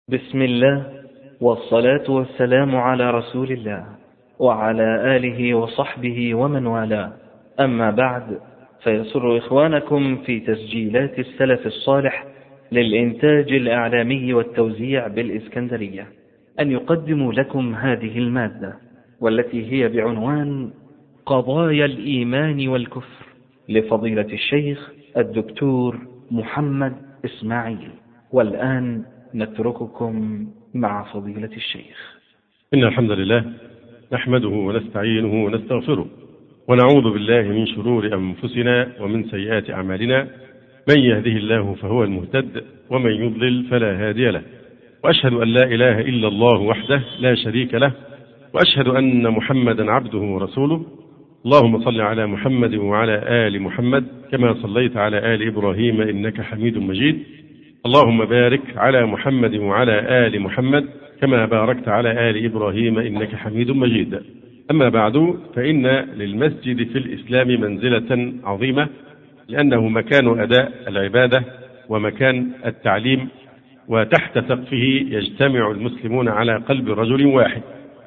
بسم الله والصلاة والسلام على رسول الله وعلى آله وصحبه ومن والاه، أما بعد، فيسر إخوانكم في تسجيلات السلف الصالح للإنتاج الإعلامي والتوزيع بالإسكندرية أن يقدموا لكم هذه المادة، والتي هي بعنوان قضايا الإيمان والكفر، لفضيلة الشيخ الدكتور محمد إسماعيل. والآن نترككم مع فضيلة الشيخ. إن الحمد لله نحمده ونستعينه ونستغفره، ونعوذ بالله من شرور أنفسنا ومن سيئات أعمالنا، من يهده الله فهو المهتد، ومن يضلل فلا هادي له، وأشهد أن لا إله إلا الله وحده لا شريك له، وأشهد أن محمدا عبده ورسوله. اللهم صل على محمد وعلى آل محمد كما صليت على آل إبراهيم إنك حميد مجيد. اللهم بارك على محمد وعلى آل محمد كما باركت على آل إبراهيم إنك حميد مجيد. أما بعد، فإن للمسجد في الإسلام منزلة عظيمة، لأنه مكان أداء العبادة ومكان التعليم، وتحت سقفه يجتمع المسلمون على قلب رجل واحد،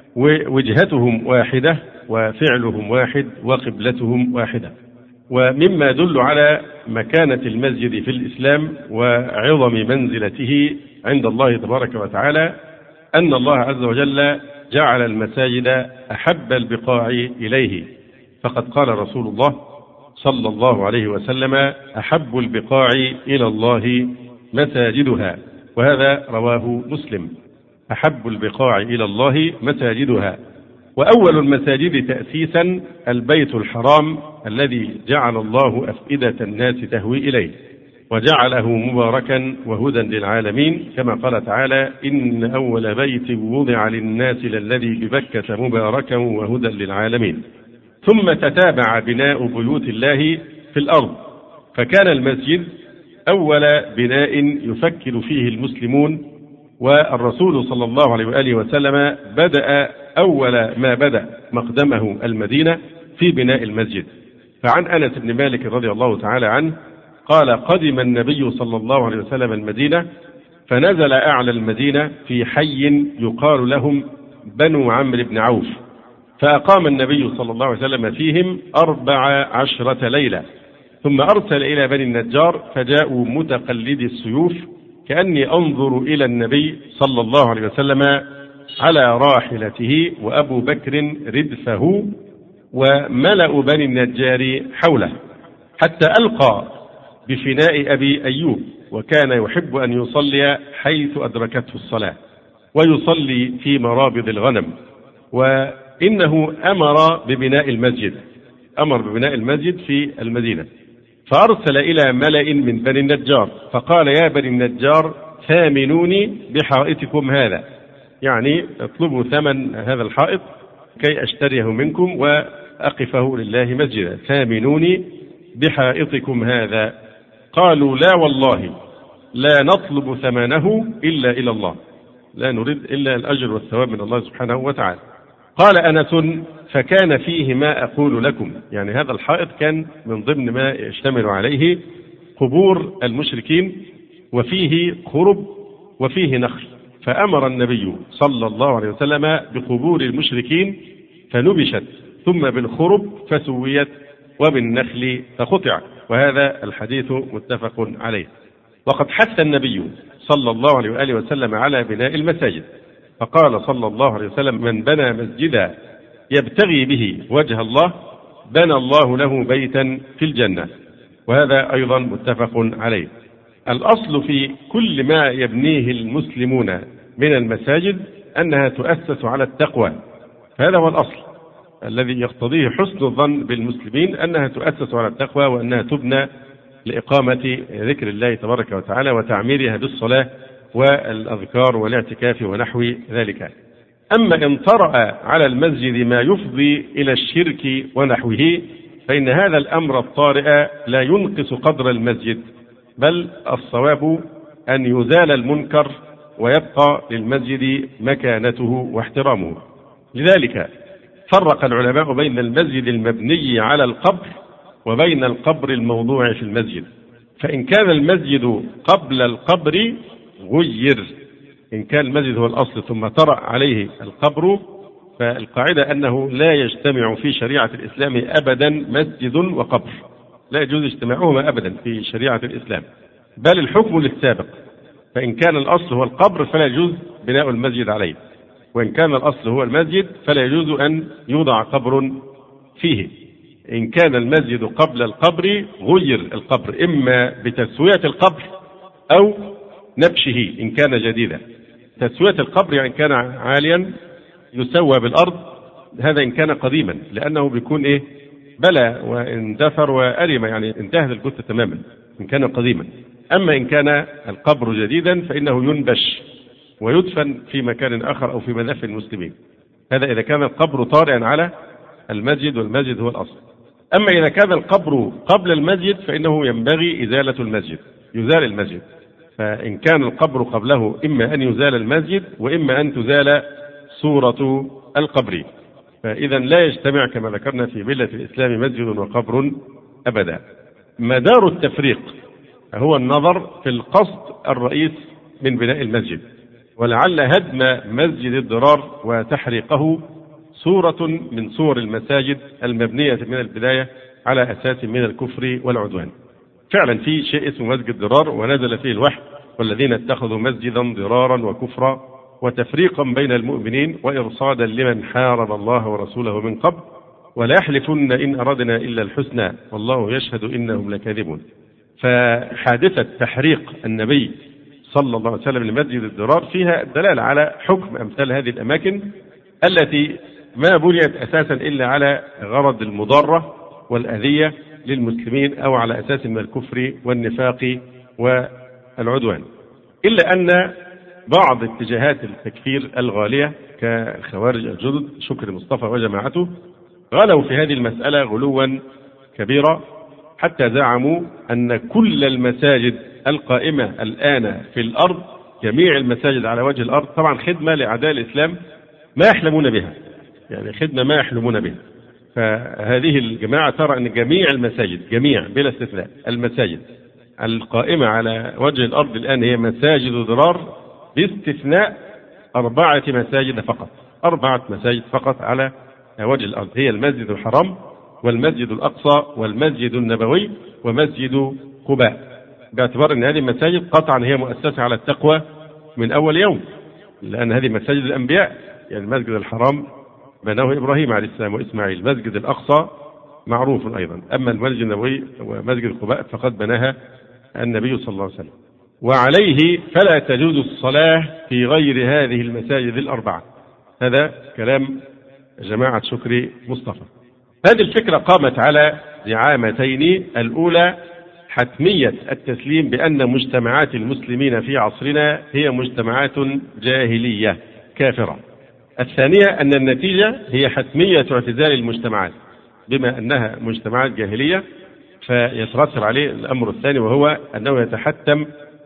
ووجهتهم واحدة وفعلهم واحد وقبلتهم واحدة. ومما يدل على مكانة المسجد في الإسلام وعظم منزلته عند الله تبارك وتعالى أن الله عز وجل جعل المساجد أحب البقاع إليه، فقد قال رسول الله صلى الله عليه وسلم: أحب البقاع إلى الله مساجدها، وهذا رواه مسلم. أحب البقاع إلى الله مساجدها. وأول المساجد تأسيسا البيت الحرام الذي جعل الله أفئدة الناس تهوي إليه، وجعله مباركا وهدى للعالمين، كما قال تعالى: إن أول بيت وضع للناس للذي ببكة مباركا وهدى للعالمين. ثم تتابع بناء بيوت الله في الأرض، فكان المسجد أول بناء يفكر فيه المسلمون، والرسول صلى الله عليه وآله وسلم بدأ أول ما بدأ مقدمه المدينة في بناء المسجد. فعن أنس بن مالك رضي الله تعالى عنه قال: قدم النبي صلى الله عليه وسلم المدينة، فنزل أعلى المدينة في حي يقال لهم بنو عمرو بن عوف، فأقام النبي صلى الله عليه وسلم فيهم 14 ليلة، ثم أرسل إلى بني النجار فجاءوا متقلدي السيوف، كأني أنظر إلى النبي صلى الله عليه وسلم على راحلته وأبو بكر ردفه وملأ بني النجار حوله، حتى ألقى بفناء أبي أيوب، وكان يحب أن يصلي حيث أدركته الصلاة، ويصلي في مرابض الغنم. وإنه أمر ببناء المسجد في المدينة، فأرسل إلى ملأ من بني النجار فقال: يا بني النجار، ثامنوني بحائطكم هذا، يعني اطلبوا ثمن هذا الحائط كي أشتريه منكم وأقفه لله مسجدا، ثامنوني بحائطكم هذا. قالوا: لا والله لا نطلب ثمنه إلا إلى الله، لا نريد إلا الأجر والثواب من الله سبحانه وتعالى. قال أنس: فكان فيه ما أقول لكم، يعني هذا الحائط كان من ضمن ما يشتمل عليه قبور المشركين، وفيه خرب وفيه نخل، فأمر النبي صلى الله عليه وسلم بقبور المشركين فنبشت، ثم بالخرب فسويت، وبالنخل فقطع. وهذا الحديث متفق عليه. وقد حث النبي صلى الله عليه وآله وسلم على بناء المساجد، فقال صلى الله عليه وسلم: من بنى مسجدا يبتغي به وجه الله بنى الله له بيتا في الجنة، وهذا أيضا متفق عليه. الأصل في كل ما يبنيه المسلمون من المساجد أنها تؤسس على التقوى، هذا هو الأصل الذي يقتضيه حسن الظن بالمسلمين، أنها تؤسس على التقوى، وأنها تبنى لإقامة ذكر الله تبارك وتعالى وتعميرها بالصلاة والأذكار والاعتكاف ونحو ذلك. أما إن طرأ على المسجد ما يفضي إلى الشرك ونحوه، فإن هذا الأمر الطارئ لا ينقص قدر المسجد، بل الصواب أن يزال المنكر ويبقى للمسجد مكانته واحترامه. لذلك فرق العلماء بين المسجد المبني على القبر وبين القبر الموضوع في المسجد. فإن كان المسجد قبل القبر غير، إن كان المسجد هو الأصل ثم طرأ عليه القبر، فالقاعدة أنه لا يجتمع في شريعة الإسلام أبدا مسجد وقبر، لا يجوز اجتماعهما أبدا في شريعة الإسلام، بل الحكم للسابق. فإن كان الأصل هو القبر فلا يجوز بناء المسجد عليه، وإن كان الأصل هو المسجد فلا يجوز أن يوضع قبر فيه. إن كان المسجد قبل القبر غير القبر، إما بتسوية القبر أو نبشه إن كان جديدا. تسوية القبر يعني كان عاليا يسوى بالأرض، هذا إن كان قديما، لأنه بيكون بلى واندثر وأرم، يعني انتهت الجثة تماما إن كان قديما. أما إن كان القبر جديدا فإنه ينبش ويدفن في مكان آخر أو في مدافن المسلمين، هذا إذا كان القبر طارئا على المسجد والمسجد هو الأصل. أما إذا كان القبر قبل المسجد فإنه ينبغي إزالة المسجد، يزال المسجد. فإن كان القبر قبله إما أن يزال المسجد وإما أن تزال صورة القبر، فإذا لا يجتمع كما ذكرنا في ملة الإسلام مسجد وقبر أبدا. مدار التفريق هو النظر في القصد الرئيس من بناء المسجد، ولعل هدم مسجد الضرار وتحريقه صورة من صور المساجد المبنية من البداية على أساس من الكفر والعدوان. فعلا في شيء اسمه مسجد ضرار، ونزل فيه الوحي: والذين اتخذوا مسجدا ضرارا وكفرا وتفريقا بين المؤمنين وإرصادا لمن حارب الله ورسوله من قبل ولا يحلفن إن أردنا إلا الحسنى والله يشهد إنهم لكاذبون. فحادثة تحريق النبي صلى الله عليه وسلم لمسجد الضرار فيها دلالة على حكم أمثال هذه الأماكن التي ما بنيت أساسا إلا على غرض المضارة والأذية للمسلمين أو على أساس من الكفر والنفاق والعدوان. إلا أن بعض اتجاهات التكفير الغالية كخوارج الجدد شكر مصطفى وجماعته غلوا في هذه المسألة غلوا كبيرا، حتى زعموا أن كل المساجد القائمة الآن في الأرض، جميع المساجد على وجه الأرض، طبعا خدمة لأعداء الإسلام ما يحلمون بها، يعني خدمة ما يحلمون بها. فهذه الجماعة ترى أن جميع المساجد، جميع بلا استثناء المساجد القائمة على وجه الأرض الآن هي مساجد ضرار، باستثناء 4 مساجد فقط، 4 مساجد فقط على وجه الأرض، هي المسجد الحرام والمسجد الأقصى والمسجد النبوي ومسجد قباء، باعتبار أن هذه المساجد قطعا هي مؤسسة على التقوى من أول يوم، لأن هذه مساجد الأنبياء. يعني المسجد الحرام بناه إبراهيم عليه السلام وإسماعيل، المسجد الأقصى معروف أيضا، أما المسجد النبوي ومسجد قباء فقد بناها النبي صلى الله عليه وسلم. وعليه فلا تجوز الصلاة في غير هذه المساجد ال4. هذا كلام جماعة شكري مصطفى. هذه الفكرة قامت على زعامتين: الأولى حتمية التسليم بأن مجتمعات المسلمين في عصرنا هي مجتمعات جاهلية كافرة. الثانية أن النتيجة هي حتمية اعتزال المجتمعات، بما أنها مجتمعات جاهلية فيترتب عليه الأمر الثاني، وهو أنه يتحتم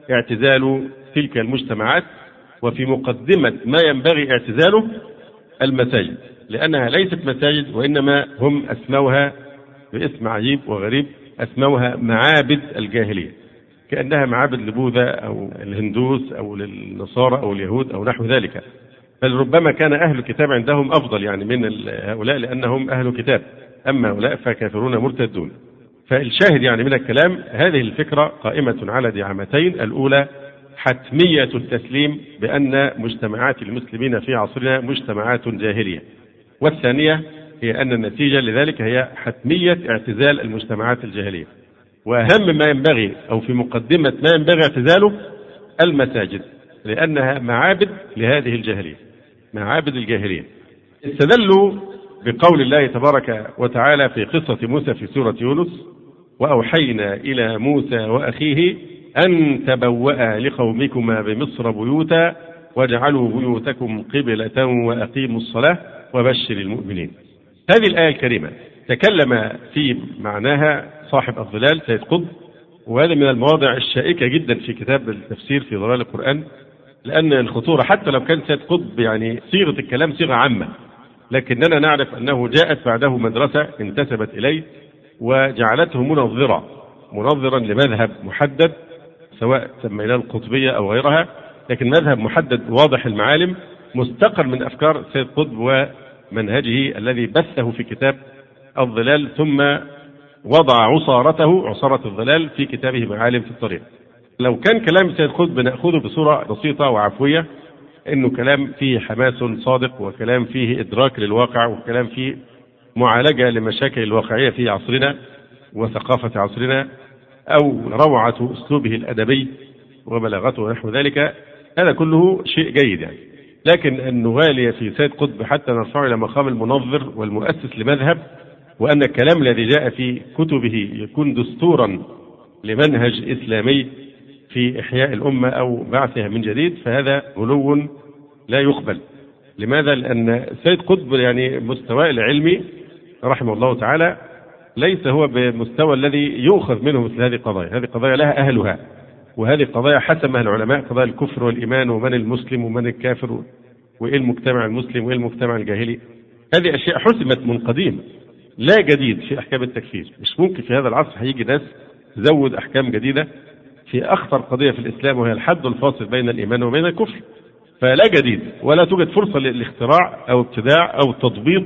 اعتزال تلك المجتمعات، وفي مقدمة ما ينبغي اعتزاله المساجد، لأنها ليست مساجد وإنما هم أسموها باسم عجيب وغريب، أسموها معابد الجاهلية، كأنها معابد لبوذا أو الهندوس أو للنصارى أو اليهود أو نحو ذلك، بل ربما كان أهل الكتاب عندهم أفضل يعني من هؤلاء لأنهم أهل كتاب، أما هؤلاء فكافرون مرتدون. فالشاهد يعني من الكلام هذه الفكرة قائمة على دعامتين: الأولى حتمية التسليم بأن مجتمعات المسلمين في عصرنا مجتمعات جاهلية، والثانية هي أن النتيجة لذلك هي حتمية اعتزال المجتمعات الجاهلية. وأهم ما ينبغي أو في مقدمة ما ينبغي اعتزاله المساجد، لأنها معابد لهذه الجاهلية، معابد الجاهلية. استدلوا بقول الله تبارك وتعالى في قصة موسى في سورة يونس: وأوحينا إلى موسى وأخيه أن تبوأ لقومكما بمصر بيوتا واجعلوا بيوتكم قبلة وأقيموا الصلاة وبشر المؤمنين. هذه الآية الكريمة تكلم في معناها صاحب الظلال سيد قطب، وهذا من المواضع الشائكة جدا في كتاب التفسير في ظلال القرآن، لأن الخطورة حتى لو كان سيد قطب يعني صيغة الكلام صيغة عامة، لكننا نعرف أنه جاءت بعده مدرسة انتسبت إليه وجعلته منظرا لمذهب محدد، سواء سميناه القطبية أو غيرها، لكن مذهب محدد واضح المعالم مستقر من أفكار سيد قطب ومنهجه الذي بثه في كتاب الظلال، ثم وضع عصارة الظلال في كتابه معالم في الطريق. لو كان كلام سيد قطب نأخذه بصورة بسيطة وعفوية، إنه كلام فيه حماس صادق، وكلام فيه إدراك للواقع، وكلام فيه معالجة لمشاكل الواقعية في عصرنا وثقافة عصرنا، أو روعة أسلوبه الأدبي وبلاغته ونحو ذلك، هذا كله شيء جيد يعني. لكن أن نغالي في سيد قطب حتى نرفعه إلى مقام المنظر والمؤسس لمذهب، وأن الكلام الذي جاء في كتبه يكون دستورا لمنهج إسلامي في إحياء الأمة أو بعثها من جديد، فهذا غلو لا يقبل. لماذا؟ لأن سيد قطب يعني مستواه العلمي رحمه الله تعالى ليس هو بمستوى الذي يؤخذ منه مثل هذه القضايا. هذه قضايا لها أهلها، وهذه قضايا حسمها العلماء، قضايا الكفر والإيمان، ومن المسلم ومن الكافر، وإيه المجتمع المسلم وإيه المجتمع الجاهلي. هذه أشياء حسمت من قديم، لا جديد في أحكام التكفير. مش ممكن في هذا العصر هيجي ناس تزود أحكام جديدة في أخطر قضية في الإسلام، وهي الحد الفاصل بين الإيمان وبين الكفر. فلا جديد، ولا توجد فرصة للاختراع أو ابتداع أو تضبيط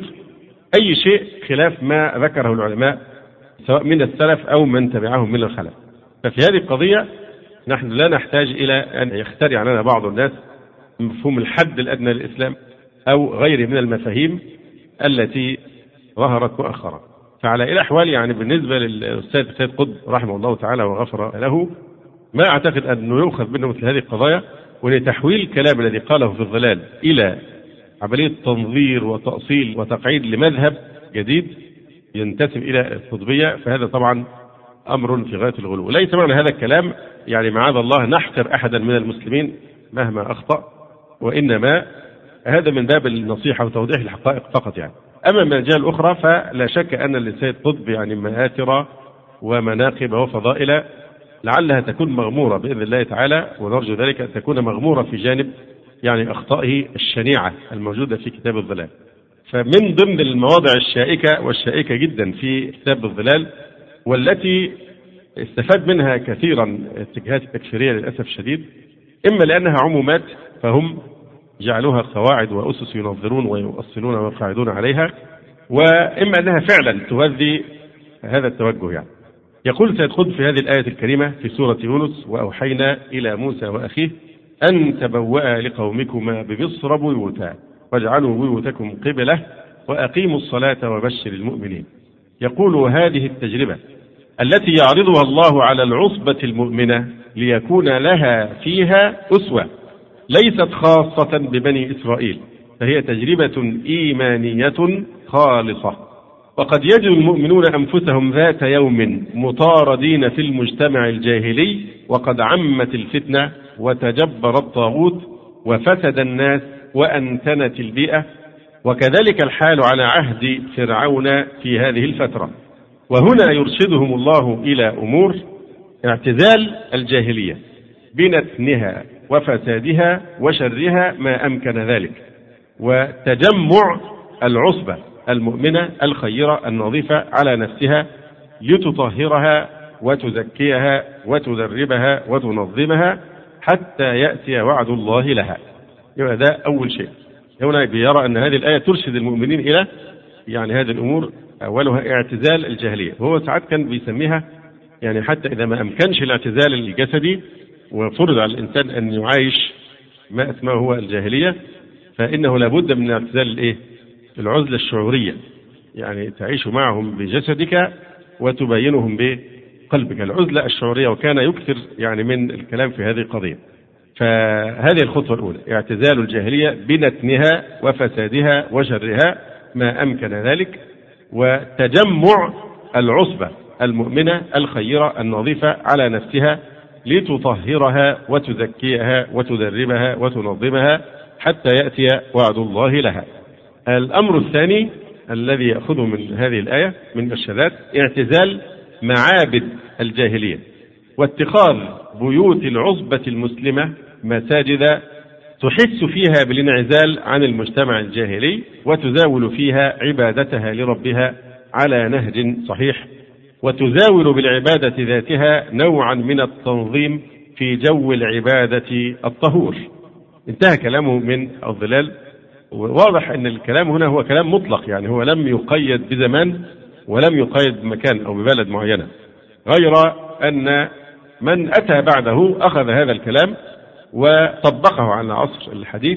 أي شيء خلاف ما ذكره العلماء سواء من السلف أو من تبعهم من الخلف. ففي هذه القضية نحن لا نحتاج إلى أن يخترع لنا بعض الناس مفهوم الحد الأدنى للإسلام أو غيره من المفاهيم التي ظهرت مؤخرا. فعلى أي الأحوال يعني بالنسبة للأستاذ سيد قطب رحمه الله تعالى وغفر له، ما أعتقد أنه يؤخذ منه مثل هذه القضايا، ولتحويل الكلام الذي قاله في الظلال إلى عملية تنظير وتأصيل وتقعيد لمذهب جديد ينتسب إلى القطبية، فهذا طبعا أمر في غاية الغلو. ليس معنى هذا الكلام يعني معاذ الله نحقر أحدا من المسلمين مهما أخطأ، وإنما هذا من باب النصيحة وتوضيح الحقائق فقط يعني. أما من الجهة الأخرى فلا شك أن للسيد قطب يعني مآثر ومناقب وفضائل لعلها تكون مغمورة بإذن الله تعالى، ونرجو ذلك أن تكون مغمورة في جانب يعني أخطائه الشنيعة الموجودة في كتاب الظلال. فمن ضمن المواضع الشائكة والشائكة جدا في كتاب الظلال، والتي استفاد منها كثيرا الاتجاهات التكفيرية للأسف الشديد، إما لأنها عمومات فهم جعلوها قواعد وأسس ينظرون ويؤصلون ويقاعدون عليها، وإما أنها فعلا تغذي هذا التوجه يعني. يقول سيد قطب في هذه الآية الكريمة في سورة يونس: وأوحينا إلى موسى وأخيه أن تبوأ لقومكما بمصر بيوتا واجعلوا بيوتكم قبلة وأقيموا الصلاة وبشر المؤمنين. يقول: هذه التجربة التي يعرضها الله على العصبة المؤمنة ليكون لها فيها أسوة ليست خاصة ببني إسرائيل، فهي تجربة إيمانية خالصة. وقد يجد المؤمنون أنفسهم ذات يوم مطاردين في المجتمع الجاهلي، وقد عمت الفتنة وتجبر الطاغوت وفسد الناس وأنتنت البيئة، وكذلك الحال على عهد فرعون في هذه الفترة. وهنا يرشدهم الله إلى أمور: اعتزال الجاهلية بنتنها وفسادها وشرها ما أمكن ذلك، وتجمع العصبة المؤمنة الخيرة النظيفة على نفسها لتطهرها وتزكيها وتدربها وتنظمها حتى يأتي وعد الله لها. يبقى ده أول شيء. هنا بيرى أن هذه الآية ترشد المؤمنين إلى يعني هذه الأمور، أولها اعتزال الجاهلية. وهو ساعات كان بيسميها يعني حتى إذا ما أمكنش الاعتزال الجسدي وفرض على الإنسان أن يعايش ما اسمه هو الجاهلية، فإنه لابد من اعتزال العزلة الشعورية، يعني تعيش معهم بجسدك وتبينهم بقلبك، العزلة الشعورية. وكان يكثر يعني من الكلام في هذه القضية. فهذه الخطوة الأولى: اعتزال الجاهلية بنتنها وفسادها وشرها ما أمكن ذلك، وتجمع العصبة المؤمنة الخيرة النظيفة على نفسها لتطهرها وتزكيها وتدربها وتنظمها حتى يأتي وعد الله لها. الأمر الثاني الذي يأخذه من هذه الآية من الشذات: اعتزال معابد الجاهلية، واتخاذ بيوت العصبة المسلمة مساجد تحس فيها بالانعزال عن المجتمع الجاهلي، وتزاول فيها عبادتها لربها على نهج صحيح، وتزاول بالعبادة ذاتها نوعا من التنظيم في جو العبادة الطهور. انتهى كلامه من الظلال. وواضح أن الكلام هنا هو كلام مطلق، يعني هو لم يقيد بزمان ولم يقيد بمكان أو ببلد معينة، غير أن من أتى بعده أخذ هذا الكلام وطبقه على عصر الحديث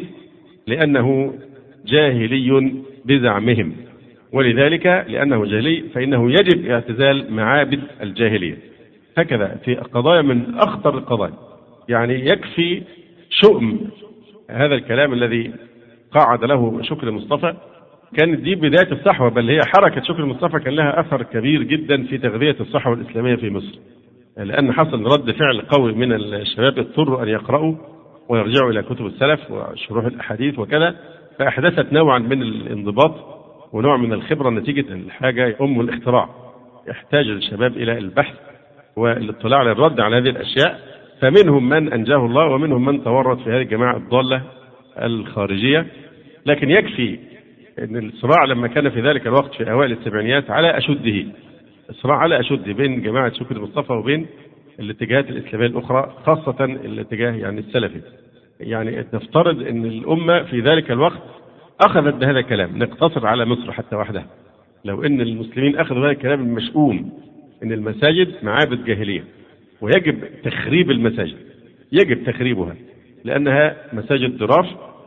لأنه جاهلي بزعمهم، ولذلك لأنه جاهلي فإنه يجب اعتزال معابد الجاهلية. هكذا في قضايا من أخطر القضايا، يعني يكفي شؤم هذا الكلام الذي قعد له شكري مصطفى. كانت دي بداية الصحوة، بل هي حركة شكري مصطفى كان لها أثر كبير جدا في تغذية الصحوة الإسلامية في مصر، لأن حصل رد فعل قوي من الشباب اضطروا أن يقرأوا ويرجعوا إلى كتب السلف وشروح الأحاديث وكذا، فأحدثت نوعا من الانضباط ونوع من الخبرة نتيجة الحاجة أم الاختراع. يحتاج الشباب إلى البحث والاطلاع على الرد على هذه الأشياء، فمنهم من أنجاه الله ومنهم من تورط في هذه الجماعة الضالة الخارجية. لكن يكفي أن الصراع لما كان في ذلك الوقت في أوائل السبعينيات على أشده، الصراع على أشده بين جماعة شكري مصطفى وبين الاتجاهات الإسلامية الأخرى، خاصة الاتجاه يعني السلفي. يعني نفترض أن الأمة في ذلك الوقت أخذت بهذا الكلام، نقتصر على مصر حتى وحدها. لو أن المسلمين أخذوا هذا الكلام المشؤوم أن المساجد معابد جاهلية ويجب تخريب المساجد، يجب تخريبها لأنها مساجد ضرار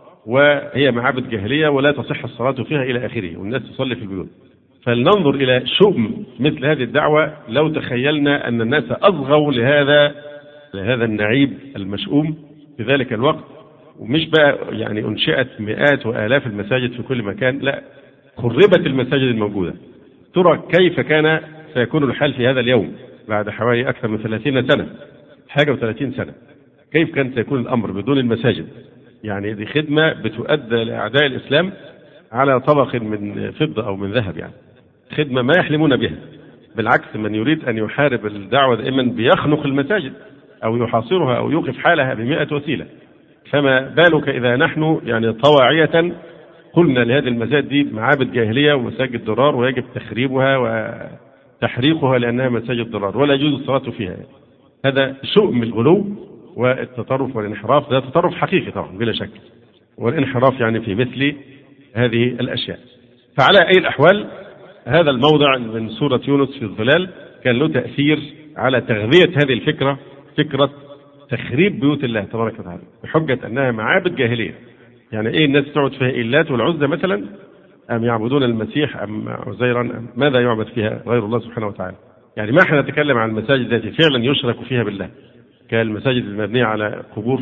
وهي معابد جاهلية ولا تصح الصلاة فيها إلى آخره، والناس تصلي في البيوت. فلننظر إلى شؤم مثل هذه الدعوة لو تخيلنا أن الناس أصغوا لهذا النعيب المشؤوم في ذلك الوقت، ومش بقى يعني أنشئت مئات وآلاف المساجد في كل مكان، لا، خربت المساجد الموجودة. ترى كيف كان سيكون الحال في هذا اليوم بعد حوالي أكثر من 30 سنة، حاجة و30 سنة، كيف كان سيكون الأمر بدون المساجد؟ يعني دي خدمة بتؤدى لأعداء الإسلام على طبق من فضة أو من ذهب، يعني خدمة ما يحلمون بها. بالعكس، من يريد أن يحارب الدعوة دائما بيخنق المساجد أو يحاصرها أو يوقف حالها ب100 وسيلة، فما بالك إذا نحن يعني طواعية قلنا لهذه المساجد دي معابد جاهلية ومساجد ضرار ويجب تخريبها وتحريقها لأنها مساجد ضرار ولا يجوز الصلاة فيها. هذا شؤم الغلو والتطرف والانحراف، ده تطرف حقيقي طبعا بلا شك، والانحراف يعني في مثل هذه الأشياء. فعلى أي الأحوال هذا الموضع من سورة يونس في الظلال كان له تأثير على تغذية هذه الفكرة، فكرة تخريب بيوت الله تبارك وتعالى بحجة أنها معابد جاهلية. يعني إيه الناس تقعد فيها؟ اللات والعزى مثلا، أم يعبدون المسيح أم عزيرا أم ماذا يعبد فيها غير الله سبحانه وتعالى؟ يعني ما احنا نتكلم عن المساجد التي فعلا يشرك فيها بالله كالمساجد المبنية على قبور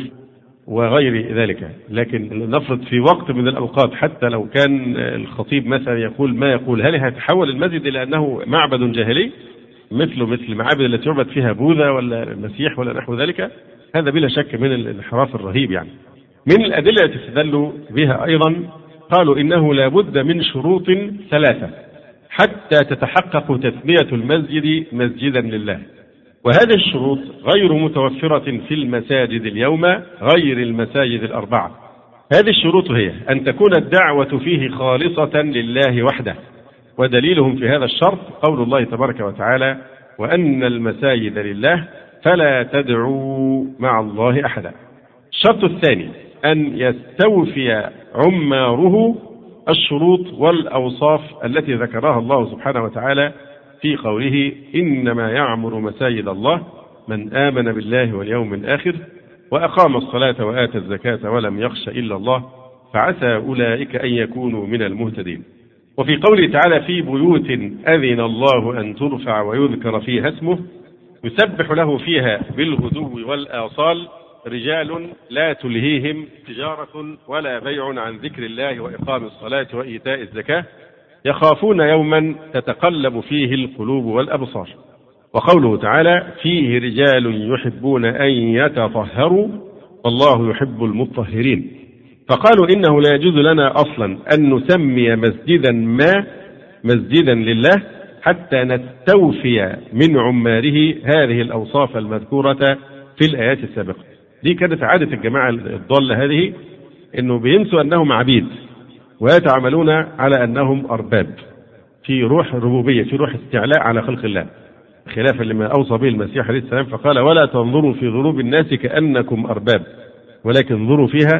وغير ذلك، لكن نفرض في وقت من الأوقات حتى لو كان الخطيب مثلا يقول ما يقول، هل هيتحول المسجد إلى أنه معبد جاهلي مثل المعابد التي يعبد فيها بوذا ولا المسيح ولا نحو ذلك؟ هذا بلا شك من الانحراف الرهيب. يعني من الأدلة التي استدلوا بها أيضا قالوا إنه لا بد من شروط 3 حتى تتحقق تسمية المسجد مسجدا لله، وهذه الشروط غير متوفرة في المساجد اليوم غير المساجد 4. هذه الشروط هي أن تكون الدعوة فيه خالصة لله وحده، ودليلهم في هذا الشرط قول الله تبارك وتعالى وأن المساجد لله فلا تدعوا مع الله أحدا. الشرط الثاني أن يستوفي عماره الشروط والأوصاف التي ذكرها الله سبحانه وتعالى في قوله إنما يعمر مساجد الله من آمن بالله واليوم الآخر وأقام الصلاة وآتى الزكاة ولم يخش إلا الله فعسى أولئك أن يكونوا من المهتدين. وفي قوله تعالى في بيوت أذن الله أن ترفع ويذكر فيها اسمه يسبح له فيها بالغدو والآصال رجال لا تلهيهم تجارة ولا بيع عن ذكر الله وإقام الصلاة وإيتاء الزكاة يخافون يوما تتقلب فيه القلوب والأبصار. وقوله تعالى فيه رجال يحبون أن يتطهروا والله يحب المطهرين. فقالوا إنه لا يجوز لنا أصلا أن نسمي مسجدا ما مسجدا لله حتى نستوفي من عماره هذه الأوصاف المذكورة في الآيات السابقة. دي كانت عادة الجماعة الضالة هذه، إنه بينسوا أنهم عبيد ويتعاملون على أنهم أرباب في روح الربوبية، في روح استعلاء على خلق الله. خلافا لما أوصى به المسيح عليه السلام، فقال: ولا تنظروا في ذنوب الناس كأنكم أرباب، ولكن انظروا فيها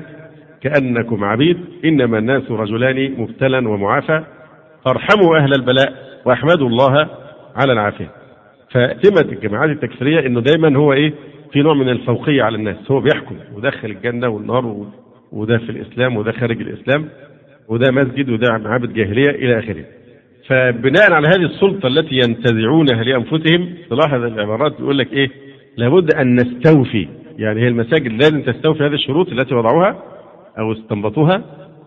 كأنكم عبيد، إنما الناس رجلان مبتلى ومعافى، فارحموا أهل البلاء واحمدوا الله على العافية. فسمة الجماعات التكفيرية إنه دايما هو في نوع من الفوقية على الناس، هو بيحكم ودخل الجنة والنار، وده في الإسلام وده خارج الإسلام، وده مسجد وده معابد جاهلية إلى آخره. فبناء على هذه السلطة التي ينتزعونها لأنفسهم، تلاحظ العبارات بيقول لك لابد أن نستوفي، يعني هي المساجد لازم تستوفي هذه الشروط التي وضعوها أو استنبطوها.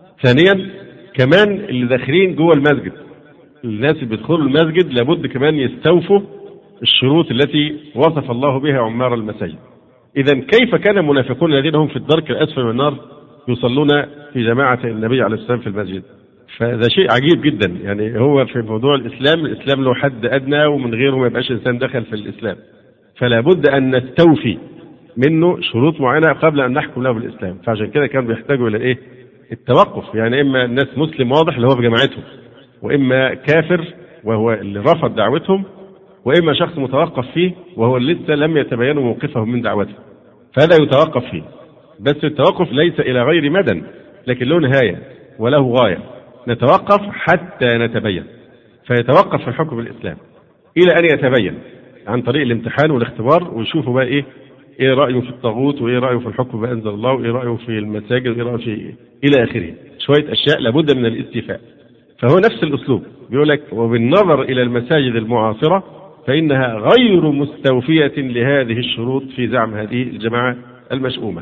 ثانيا كمان اللي داخلين جوه المسجد، الناس اللي بيدخلوا المسجد لابد كمان يستوفوا الشروط التي وصف الله بها عمار المساجد. إذا كيف كان المنافقون الذين هم في الدرك الأسفل من النار يصلون في جماعة النبي عليه السلام في المسجد؟ فهذا شيء عجيب جدا. يعني هو في موضوع الإسلام له حد أدنى، ومن غيره ما يبقاش إنسان دخل في الإسلام، فلا بد أن نستوفي منه شروط معينة قبل أن نحكم له بالإسلام. فعشان كده كانوا بيحتاجوا إلى التوقف، يعني إما الناس مسلم واضح اللي هو في جماعتهم، وإما كافر وهو اللي رفض دعوتهم، وإما شخص متوقف فيه وهو اللي لسه لم يتبين موقفه من دعوته، فهذا يتوقف فيه. بس التوقف ليس إلى غير مدى، لكن له نهاية وله غاية، نتوقف حتى نتبين. فيتوقف في الحكم بالإسلام إلى أن يتبين عن طريق الامتحان والاختبار، ويشوفوا بقى إيه رأيه في الطاغوت، وإيه رأيه في الحكم بأنزل الله، وإيه رأيه في المساجد، وإيه رأيه في إلى آخره. شوية أشياء لابد من الاستيفاء. فهو نفس الأسلوب بيقول لك: وبالنظر إلى المساجد المعاصرة فإنها غير مستوفية لهذه الشروط في زعم هذه الجماعة المشؤومة.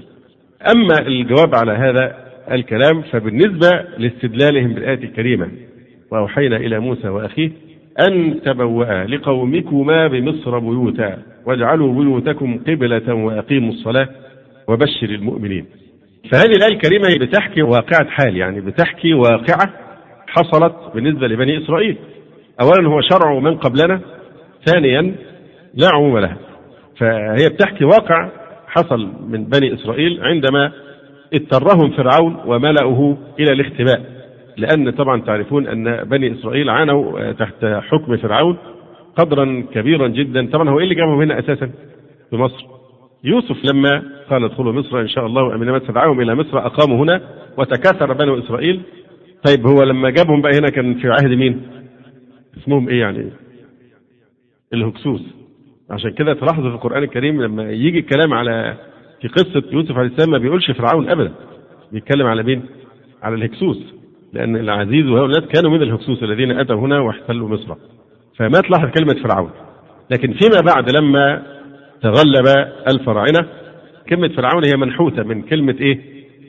أما الجواب على هذا الكلام فبالنسبة لاستدلالهم بالآية الكريمة: وأوحينا إلى موسى وأخيه أن تبوأ لقومكما بمصر بيوتا واجعلوا بيوتكم قبلة وأقيموا الصلاة وبشر المؤمنين. فهذه الآية الكريمة بتحكي واقعة حال، يعني بتحكي واقعة حصلت بالنسبة لبني إسرائيل. أولا هو شرع من قبلنا، ثانيا لا عموم لها. فهي بتحكي واقع حصل من بني إسرائيل عندما اضطرهم فرعون وملأه إلى الاختباء، لأن طبعا تعرفون أن بني إسرائيل عانوا تحت حكم فرعون قدرا كبيرا جدا. طبعا هو إيه اللي جابهم هنا أساسا في مصر؟ يوسف لما قال ادخلوا مصر إن شاء الله وأمن ما تدعوهم إلى مصر أقاموا هنا وتكاثر بنو إسرائيل. طيب هو لما جابهم بقى هنا كان في عهد مين؟ اسمهم إيه يعني؟ الهكسوس. عشان كده تلاحظوا في القرآن الكريم لما يجي الكلام على في قصة يوسف عليه السلام ما بيقولش فرعون أبدا، بيتكلم على مين؟ على الهكسوس، لأن العزيز وهؤلاء كانوا من الهكسوس الذين أتوا هنا واحتلوا مصر. فما تلاحظ كلمة فرعون. لكن فيما بعد لما تغلب الفراعنة كلمة فرعون هي منحوتة من كلمة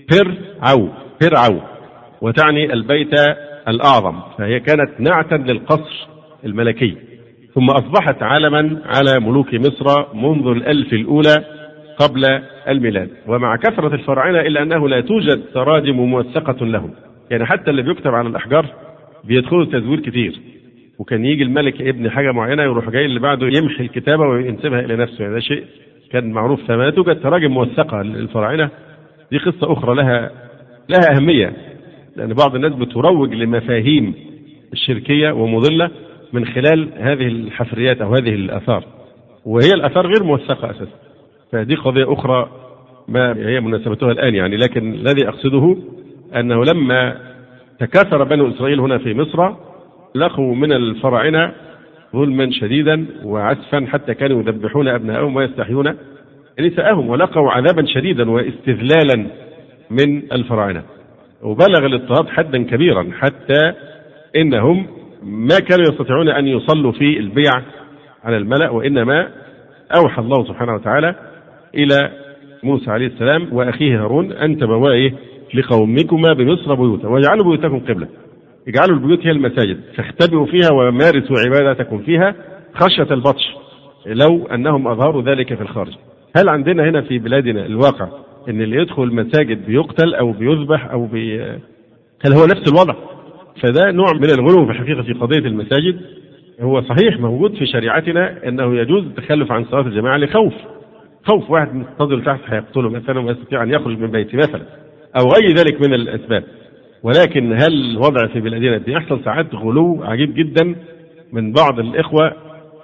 فرعو، وتعني البيت الأعظم، فهي كانت نعتا للقصر الملكي، ثم أصبحت علما على ملوك مصر منذ 1000 الأولى قبل الميلاد. ومع كثرة الفراعنة إلا أنه لا توجد تراجم موثقة لهم، يعني حتى اللي بيكتب على الأحجار بيدخلوا تزوير كتير، وكان يجي الملك ابن حاجة معينة يروح جاي اللي بعده يمحي الكتابة وينسبها إلى نفسه، يعني ده شيء كان معروف. فما توجد تراجم موثقة للفراعنة، دي قصة أخرى لها أهمية، لأن بعض الناس بتروج لمفاهيم الشركية ومضلة من خلال هذه الحفريات أو هذه الآثار، وهي الآثار غير موثقة أساسا. فدي قضية أخرى ما هي مناسبتها الآن يعني. لكن الذي أقصده أنه لما تكاثر بنو إسرائيل هنا في مصر لقوا من الفراعنة ظلما شديدا وعسفا، حتى كانوا يذبحون أبنائهم ويستحيون نساءهم، ولقوا عذابا شديدا واستذلالا من الفراعنة، وبلغ الاضطهاد حدا كبيرا حتى إنهم ما كانوا يستطيعون أن يصلوا في البيع على الملأ، وإنما أوحى الله سبحانه وتعالى إلى موسى عليه السلام وأخيه هارون أن تبوأ لقومكما بمصر بيوتا واجعلوا بيوتكم قبلة، اجعلوا البيوت هي المساجد فاختبئوا فيها ومارسوا عبادتكم فيها خشية البطش لو أنهم أظهروا ذلك في الخارج. هل عندنا هنا في بلادنا الواقع أن اللي يدخل المساجد بيقتل أو بيذبح أو هل هو نفس الوضع؟ فده نوع من الغلو في الحقيقة في قضية المساجد. هو صحيح موجود في شريعتنا أنه يجوز التخلف عن صلاة الجماعة لخوف واحد منتظر تحت هيقتله مثلا ولا يستطيع أن يخرج من بيته مثلا أو غير ذلك من الأسباب. ولكن هل الوضع في بلادنا بيحصل ساعات غلو عجيب جدا من بعض الإخوة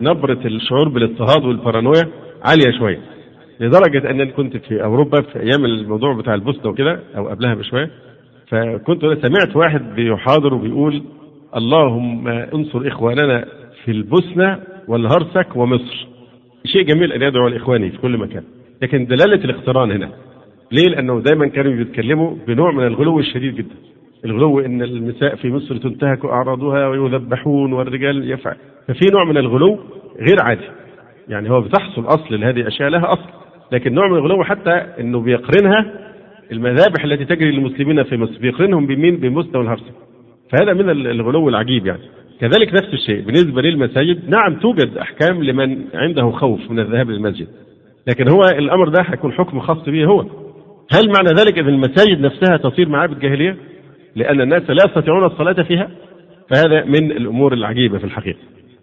نبرة الشعور بالاضطهاد والبارانويا عالية شوية، لدرجة أن كنت في أوروبا في أيام الموضوع بتاع البوسنة وكده أو قبلها بشوية، فكنت سمعت واحد بيحاضر وبيقول اللهم انصر إخواننا في البوسنة والهرسك ومصر. شيء جميل أن يدعو الإخواني في كل مكان، لكن دلالة الاقتران هنا ليه؟ لأنه دايما كانوا بيتكلموا بنوع من الغلو الشديد جدا. الغلو إن النساء في مصر تنتهك أعراضها ويذبحون والرجال يفعل، ففي نوع من الغلو غير عادي. يعني هو بتحصل أصل لهذه الأشياء لها أصل، لكن نوع من الغلو حتى إنه بيقرنها المذابح التي تجري للمسلمين في مصر بيقرنهم بمين؟ بموسى والهرسك. فهذا من الغلو العجيب يعني. كذلك نفس الشيء بالنسبة للمساجد، نعم توجد أحكام لمن عنده خوف من الذهاب للمسجد، لكن هو الأمر ده هيكون حكم خاص به هو. هل معنى ذلك أن المساجد نفسها تصير معابد جاهلية لأن الناس لا يستطيعون الصلاة فيها؟ فهذا من الأمور العجيبة في الحقيقة.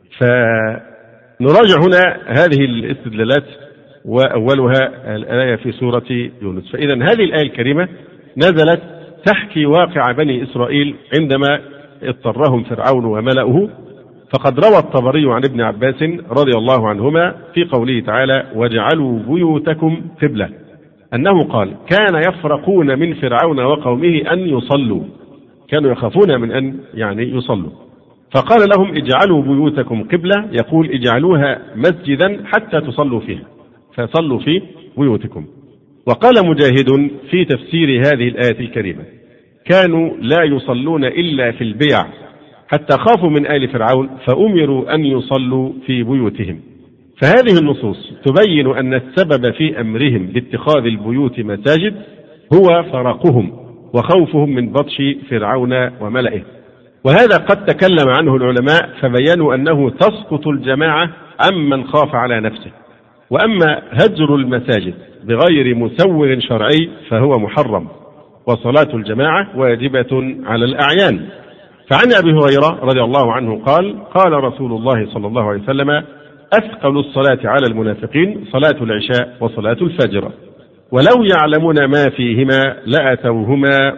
فنراجع هنا هذه الاستدلالات، وأولها الآية في سورة يونس. فإذا هذه الآية الكريمة نزلت تحكي واقع بني إسرائيل عندما اضطرهم فرعون وملأه. فقد روى الطبري عن ابن عباس رضي الله عنهما في قوله تعالى واجعلوا بيوتكم قبلة أنه قال كان يفرقون من فرعون وقومه أن يصلوا، كانوا يخافون من أن يصلوا، فقال لهم اجعلوا بيوتكم قبلة، يقول اجعلوها مسجدا حتى تصلوا فيها، فصلوا في بيوتكم. وقال مجاهد في تفسير هذه الآية الكريمة كانوا لا يصلون إلا في البيع حتى خافوا من آل فرعون فأمروا أن يصلوا في بيوتهم. فهذه النصوص تبين أن السبب في أمرهم باتخاذ البيوت مساجد هو فرقهم وخوفهم من بطش فرعون وملئه. وهذا قد تكلم عنه العلماء فبينوا أنه تسقط الجماعة عمن خاف على نفسه. وأما هجر المساجد بغير مسور شرعي فهو محرم، وصلاة الجماعة واجبة على الأعيان. فعن أبي هريرة رضي الله عنه قال قال رسول الله صلى الله عليه وسلم أثقل الصلاة على المنافقين صلاة العشاء وصلاة الفجر، ولو يعلمون ما فيهما لأتوهما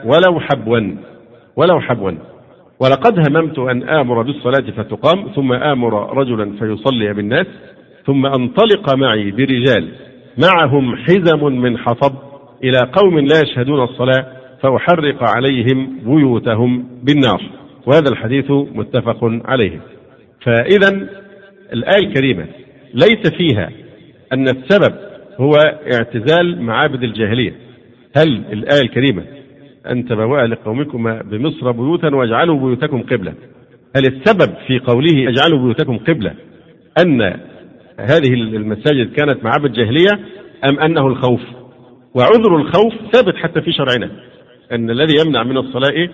ولو حبوا. ولقد هممت أن آمر بالصلاة فتقام ثم آمر رجلا فيصلي بالناس ثم أنطلق معي برجال معهم حزم من حطب إلى قوم لا يشهدون الصلاة فأحرق عليهم بيوتهم بالنار. وهذا الحديث متفق عليه. فإذا الآية الكريمة ليس فيها أن السبب هو اعتزال معابد الجاهلية. هل الآية الكريمة أن تبوأ لقومكم بمصر بيوتا واجعلوا بيوتكم قبلة، هل السبب في قوله اجعلوا بيوتكم قبلة أن هذه المساجد كانت معابد جاهلية أم أنه الخوف؟ وعذر الخوف ثابت حتى في شرعنا أن الذي يمنع من الصلاة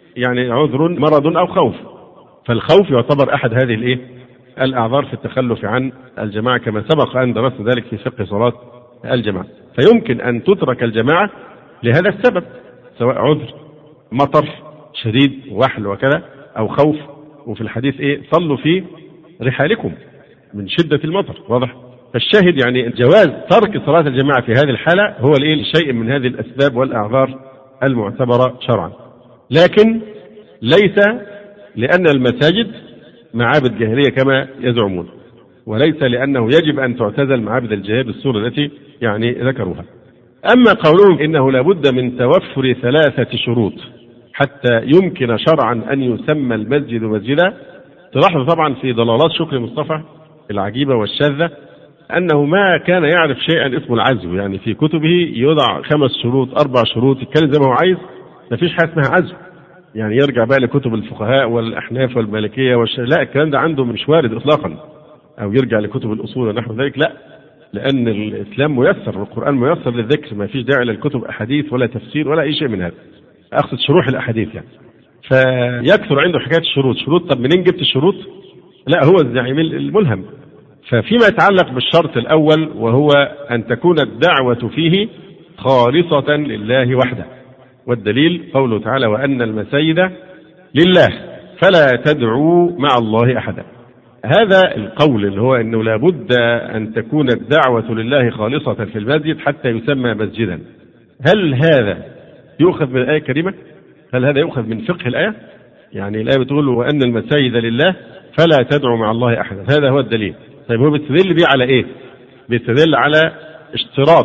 عذر مرض أو خوف، فالخوف يعتبر أحد هذه الأعذار في التخلف عن الجماعة كما سبق أن درسنا ذلك في فقه صلاة الجماعة. فيمكن أن تترك الجماعة لهذا السبب، سواء عذر مطر شديد وحل وكذا أو خوف. وفي الحديث صلوا في رحالكم من شدة المطر، واضح. فالشاهد جواز ترك صلاة الجماعة في هذه الحالة هو شيء من هذه الأسباب والأعذار المعتبرة شرعا، لكن ليس لأن المساجد معابد جاهلية كما يزعمون، وليس لأنه يجب أن تعتزل معابد الجاهلية بالصورة التي ذكروها. أما قولهم إنه لابد من توفر 3 شروط حتى يمكن شرعا أن يسمى المسجد مسجدا، تلاحظ طبعا في ضلالات شكري مصطفى العجيبة والشاذة أنه ما كان يعرف شيئا اسمه العزو. في كتبه يضع 5 شروط 4 شروط، يتكلم زي ما هو عايز، ما فيش حاجة اسمها عزو. يرجع بقى لكتب الفقهاء والأحناف والمالكية لا، الكلام ده عنده مش وارد إطلاقا، أو يرجع لكتب الأصول ونحو ذلك، لا، لأن الإسلام ميسر والقرآن ميسر للذكر، ما فيش داعي للكتب أحاديث ولا تفسير ولا أي شيء من هذا، أقصد شروح الأحاديث فيكثر عنده حكاية الشروط. طب منين جبت الشروط؟ لا، هو الزعيم الملهم. ففيما يتعلق بالشرط الأول وهو أن تكون الدعوة فيه خالصة لله وحده، والدليل قوله تعالى وأن المساجد لله فلا تدعوا مع الله أحدا. هذا القول اللي هو أنه لابد أن تكون الدعوة لله خالصة في المسجد حتى يسمى مسجدا، هل هذا يؤخذ من الآية الكريمة؟ هل هذا يؤخذ من فقه الآية؟ الآية بتقول وأن المساجد لله فلا تدعوا مع الله أحدا، هذا هو الدليل. طيب هو بيستدل بيه على إيه؟ بيستدل على اشتراط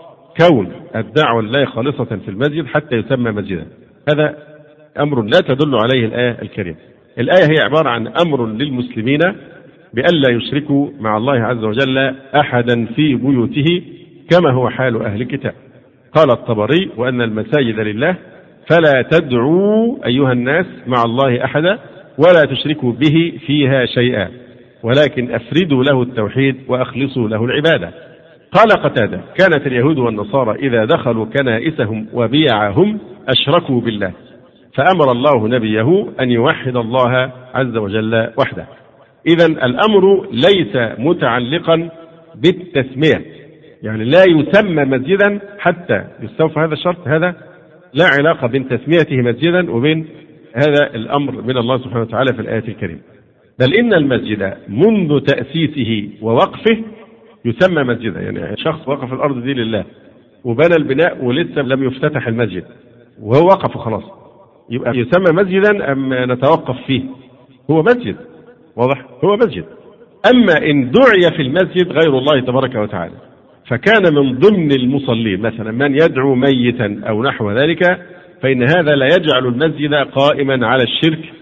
كون الدعوة لله خالصة في المسجد حتى يسمى مسجدا. هذا أمر لا تدل عليه الآية الكريمة. الآية هي عبارة عن أمر للمسلمين بألا يشركوا مع الله عز وجل أحدا في بيوته كما هو حال أهل الكتاب. قال الطبري: وأن المساجد لله فلا تدعوا أيها الناس مع الله أحدا ولا تشركوا به فيها شيئا ولكن أفردوا له التوحيد وأخلصوا له العبادة. قال قتادة: كانت اليهود والنصارى إذا دخلوا كنائسهم وبيعهم أشركوا بالله، فأمر الله نبيه أن يوحد الله عز وجل وحده. إذن الأمر ليس متعلقا بالتسمية، يعني لا يسمى مسجدا حتى يستوفى هذا الشرط. هذا لا علاقة بين تسميته مسجدا وبين هذا الأمر من الله سبحانه وتعالى في الآية الكريمة. بل إن المسجد منذ تأسيسه ووقفه يسمى مسجدا. يعني شخص وقف الأرض دي لله وبنى البناء ولسه لم يفتتح المسجد وهو وقف خلاص، يبقى يسمى مسجدا أم نتوقف فيه؟ هو مسجد، واضح؟ هو مسجد. أما إن دعي في المسجد غير الله تبارك وتعالى فكان من ضمن المصلين مثلا من يدعو ميتا أو نحو ذلك، فإن هذا لا يجعل المسجد قائما على الشرك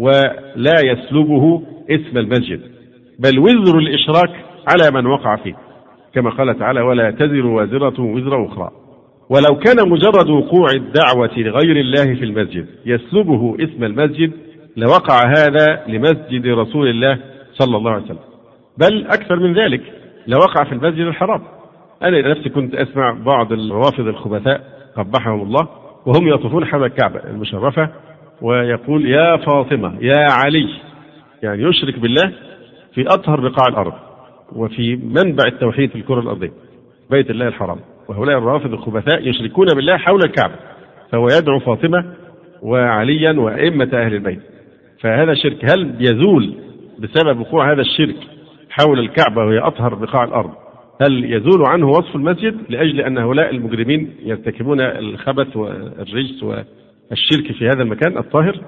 ولا يسلبه اسم المسجد، بل وزر الإشراك على من وقع فيه، كما قال تعالى: ولا تزر وازرة وزر أخرى. ولو كان مجرد وقوع الدعوة لغير الله في المسجد يسلبه اسم المسجد لوقع هذا لمسجد رسول الله صلى الله عليه وسلم، بل أكثر من ذلك لوقع في المسجد الحرام. أنا نفسي كنت أسمع بعض الروافض الخبثاء قبحهم الله وهم يطوفون حول الكعبة المشرفة ويقول: يا فاطمة يا علي، يعني يشرك بالله في أطهر بقاع الأرض وفي منبع التوحيد في الكرة الأرضية، بيت الله الحرام. وهؤلاء الروافض الخبثاء يشركون بالله حول الكعبة، فهو يدعو فاطمة وعليا وأئمة أهل البيت. فهذا شرك. هل يزول بسبب وقوع هذا الشرك حول الكعبة وهي أطهر بقاع الأرض، هل يزول عنه وصف المسجد لأجل أن هؤلاء المجرمين يرتكبون الخبث والرجس والشرك في هذا المكان الطاهر؟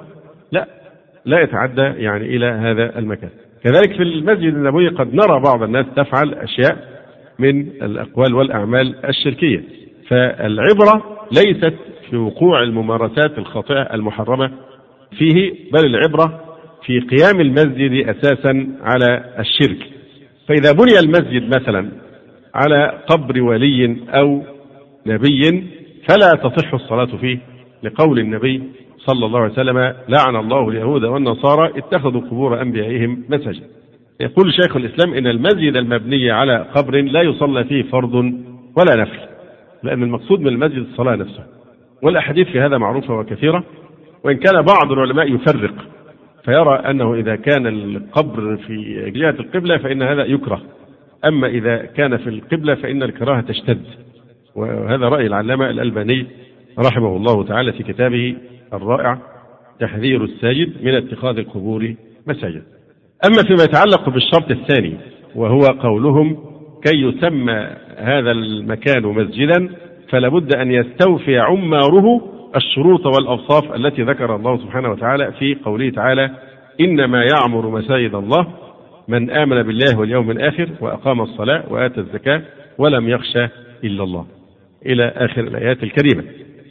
لا يتعدى يعني إلى هذا المكان. كذلك في المسجد النبوي قد نرى بعض الناس تفعل أشياء من الأقوال والأعمال الشركية. فالعبرة ليست في وقوع الممارسات الخاطئة المحرمة فيه، بل العبرة في قيام المسجد أساسا على الشرك. فإذا بني المسجد مثلا على قبر ولي أو نبي فلا تصح الصلاة فيه، لقول النبي صلى الله عليه وسلم: لعن الله اليهود والنصارى اتخذوا قبور أنبيائهم مساجد. يقول شيخ الإسلام: إن المسجد المبني على قبر لا يصلى فيه فرض ولا نفل، لأن المقصود من المسجد الصلاة نفسه. والأحاديث في هذا معروفة وكثيرة، وإن كان بعض العلماء يفرق فيرى أنه إذا كان القبر في جهة القبلة فإن هذا يكره، أما إذا كان في القبلة فإن الكراهة تشتد. وهذا رأي العلامة الألباني رحمه الله تعالى في كتابه الرائع تحذير الساجد من اتخاذ القبور مساجد. أما فيما يتعلق بالشرط الثاني وهو قولهم: كي يسمى هذا المكان مسجدا فلا بد أن يستوفي عماره الشروط والأوصاف التي ذكر الله سبحانه وتعالى في قوله تعالى: إنما يعمر مساجد الله من آمن بالله واليوم الآخر وأقام الصلاة وآتى الزكاة ولم يخشى إلا الله، إلى آخر الآيات الكريمة.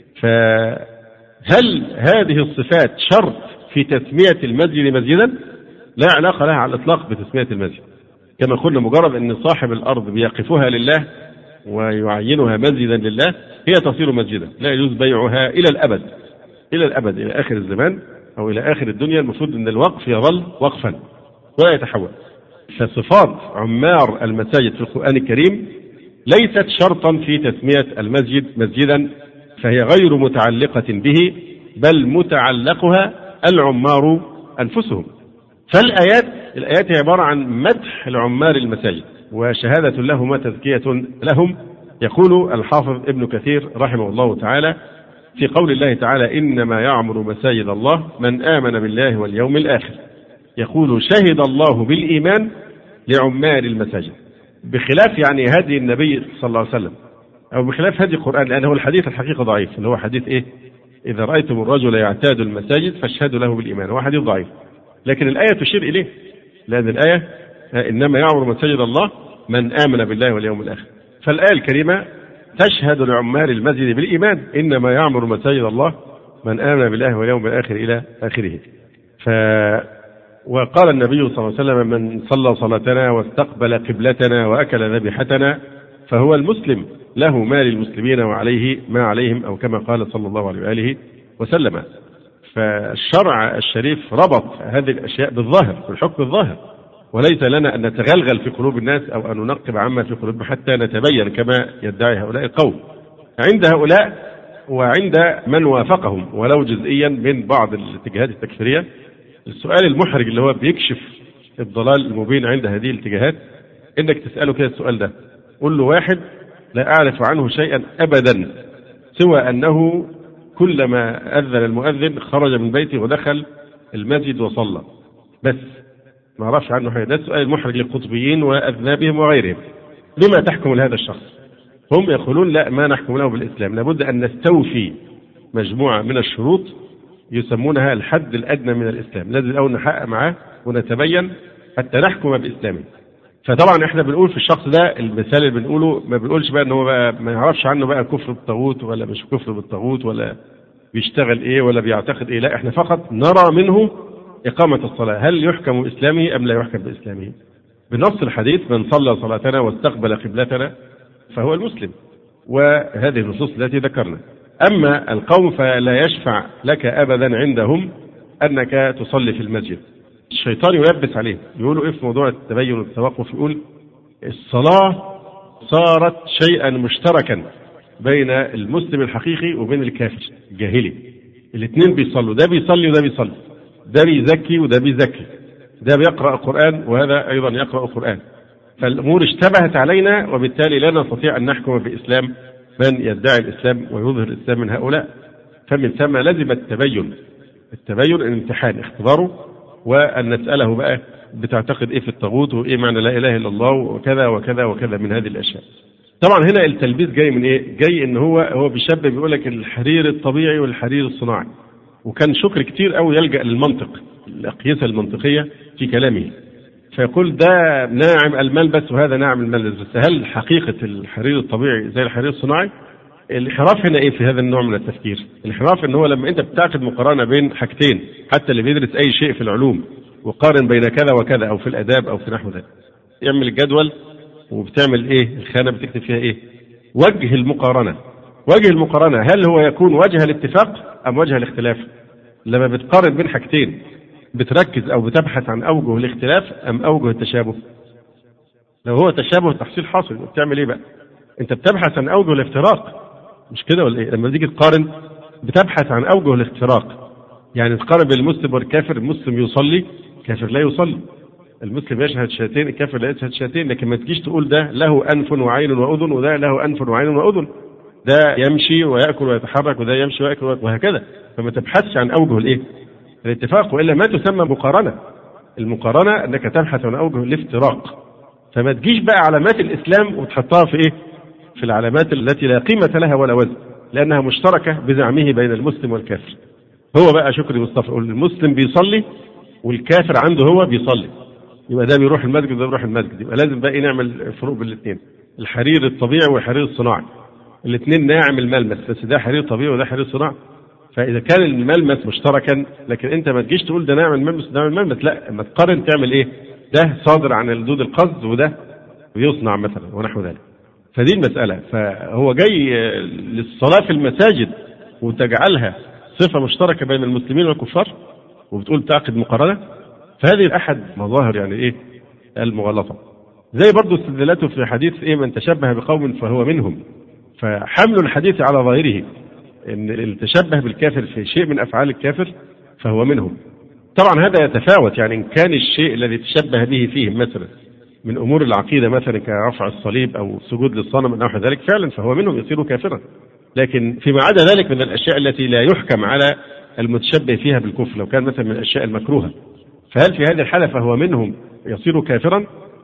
فهل هذه الصفات شرط في تسمية المسجد مسجدا؟ لا علاقة لها على الإطلاق بتسمية المسجد. كما قلنا مجرد أن صاحب الأرض بيقفها لله ويعينها مسجدا لله هي تصير مسجدا، لا يجوز بيعها إلى الأبد، إلى الأبد، إلى آخر الزمان أو إلى آخر الدنيا. المفروض أن الوقف يظل وقفا ولا يتحول. فصفات عمار المساجد في القرآن الكريم ليست شرطا في تسمية المسجد مسجدا، فهي غير متعلقة به، بل متعلقها العمار أنفسهم. فالآيات هي عبارة عن مدح العمار المساجد وشهادة لهم وتزكية لهم. يقول الحافظ ابن كثير رحمه الله تعالى في قول الله تعالى: إنما يعمر مساجد الله من آمن بالله واليوم الآخر، يقول: شهد الله بالإيمان لعمار المساجد، بخلاف يعني هدي النبي صلى الله عليه وسلم أو بخلاف هدي القرآن، لأنه الحديث الحقيقة ضعيف، اللي هو حديث إيه؟ إذا رأيتم الرجل يعتاد المساجد فاشهدوا له بالإيمان، هو حديث ضعيف. لكن الآية تشير إليه، لأن الآية إنما يعمر مساجد الله من آمن بالله واليوم الآخر. فالآية الكريمة تشهد لعمار المسجد بالإيمان، إنما يعمر مساجد الله من آمن بالله واليوم الآخر إلى آخره. وقال النبي صلى الله عليه وسلم: من صلى صلاتنا واستقبل قبلتنا وأكل ذبيحتنا فهو المسلم، له ما للمسلمين وعليه ما عليهم، أو كما قال صلى الله عليه وآله وسلم. فالشرع الشريف ربط هذه الأشياء بالظاهر، بالحكم الظاهر، وليس لنا أن نتغلغل في قلوب الناس أو أن ننقب عما في قلوبهم حتى نتبين كما يدعي هؤلاء القوم. عند هؤلاء وعند من وافقهم ولو جزئيا من بعض الاتجاهات التكفيرية، السؤال المحرج اللي هو بيكشف الضلال المبين عند هذه الاتجاهات إنك تسأله كده السؤال ده، قل له: واحد لا أعرف عنه شيئا أبدا سوى أنه كلما أذن المؤذن خرج من بيته ودخل المسجد وصلى، بس ما أعرفش عنه حاجة. ده السؤال المحرج للقطبيين وأذنابهم وغيرهم. بما تحكم لهذا الشخص؟ هم يقولون: لا، ما نحكم له بالإسلام، لابد أن نستوفي مجموعة من الشروط يسمونها الحد الأدنى من الإسلام، لازم الأول نحقق معاه ونتبين حتى نحكم بإسلامه. فطبعا احنا بنقول في الشخص ده المثال اللي بنقوله، ما بنقولش بقى ان هو بقى ما يعرفش عنه بقى كفر بالطاغوت ولا مش كفر بالطاغوت ولا بيشتغل ايه ولا بيعتقد ايه، لا، احنا فقط نرى منه إقامة الصلاة، هل يحكم بإسلامه أم لا يحكم بإسلامه؟ بنص الحديث: من صلى صلاتنا واستقبل قبلتنا فهو المسلم، وهذه النصوص التي ذكرنا. أما القوم فلا يشفع لك أبدا عندهم أنك تصلي في المسجد. الشيطان يلبس عليه، يقولوا إيه في موضوع التبين والتوقف؟ يقول الصلاة صارت شيئا مشتركا بين المسلم الحقيقي وبين الكافر الجاهلي، الاثنين بيصلوا، ده بيصلي وده بيصلي، ده بيزكي وده بيزكي، ده بيقرأ القرآن وهذا أيضا يقرأ القرآن. فالأمور اشتبهت علينا، وبالتالي لا نستطيع أن نحكم بإسلام من يدعي الإسلام ويظهر الإسلام من هؤلاء. فمن ثم لازم التبين الامتحان، اختباره، وأن نسأله بقى بتعتقد إيه في الطاغوت وإيه معنى لا إله إلا الله وكذا وكذا وكذا من هذه الأشياء. طبعا هنا التلبيس جاي من إيه؟ جاي إن هو بيشبه، بيقول لك الحرير الطبيعي والحرير الصناعي، وكان شكر كتير قوي يلجأ للمنطق، الأقيسة المنطقية في كلامه، فيقول ده ناعم الملبس وهذا ناعم الملبس، بس هل حقيقة الحرير الطبيعي زي الحرير الصناعي؟ الانحراف هنا ايه في هذا النوع من التفكير؟ الانحراف ان هو لما انت بتعقد مقارنة بين حاجتين، حتى اللي بيدرس اي شيء في العلوم، وقارن بين كذا وكذا او في الاداب او في نحو ذلك، يعمل الجدول وبتعمل ايه الخانة بتكتب فيها ايه؟ وجه المقارنة هل هو يكون وجه الاتفاق ام وجه الاختلاف؟ لما بتقارن بين حاجتين بتركز او بتبحث عن اوجه الاختلاف ام اوجه التشابه؟ لو هو تشابه تحصيل حاصل، بتعمل ايه بقى؟ انت بتبحث عن اوجه الافتراق، مش كده ولا ايه؟ لما تيجي تقارن بتبحث عن اوجه الافتراق، يعني تقارن بين المسلم والكافر، المسلم يصلي، الكافر لا يصلي، المسلم يشهد شهادتين، الكافر لا يشهد شهادتين، لكن ما تجيش تقول ده له انف وعين واذن وده له انف وعين واذن، ده يمشي ويأكل ويتحرك وده يمشي ويأكل وهكذا. فما تبحثش عن اوجه الايه؟ الاتفاق، والا ما تسمى مقارنه. المقارنه انك تبحث عن اوجه الافتراق. فما تجيش بقى علامات الاسلام وتحطها في ايه؟ في العلامات التي لا قيمه لها ولا وزن، لانها مشتركه بزعمه بين المسلم والكافر. هو بقى شكري مصطفى يقول المسلم بيصلي والكافر عنده هو بيصلي، يبقى ده بيروح المسجد وده بيروح المسجد، يبقى لازم بقى نعمل فروق بين الاثنين، الحرير الطبيعي والحرير الصناعي، الاثنين ناعم الملمس، بس ده حرير طبيعي وده حرير صناعي. فإذا كان الملمس مشتركا، لكن أنت ما تجيش تقول ده ناعم الملمس وده ناعم الملمس، لا، اما تقارن تعمل إيه؟ ده صادر عن الدود القصد وده يصنع مثلا ونحو ذلك. فدي المسألة. فهو جاي للصلاة في المساجد وتجعلها صفة مشتركة بين المسلمين والكفار وبتقول تعقد مقارنة، فهذه أحد مظاهر يعني إيه؟ المغالطة. زي برضو استدلالاته في حديث إيه؟ من تشبه بقوم فهو منهم. فحمل الحديث على ظاهره ان التشبه بالكافر في شيء من افعال الكافر فهو منهم. طبعا هذا يتفاوت، يعني ان كان الشيء الذي تشبه به فيهم مثلا من امور العقيده مثلا كرفع الصليب او السجود للصنم او نحو ذلك فعلا فهو منهم يصير كافرا. لكن فيما عدا ذلك من الاشياء التي لا يحكم على المتشبه فيها بالكفر، لو كان مثلا من الاشياء المكروهه، فهل في هذه الحاله فهو منهم يصير كافرا؟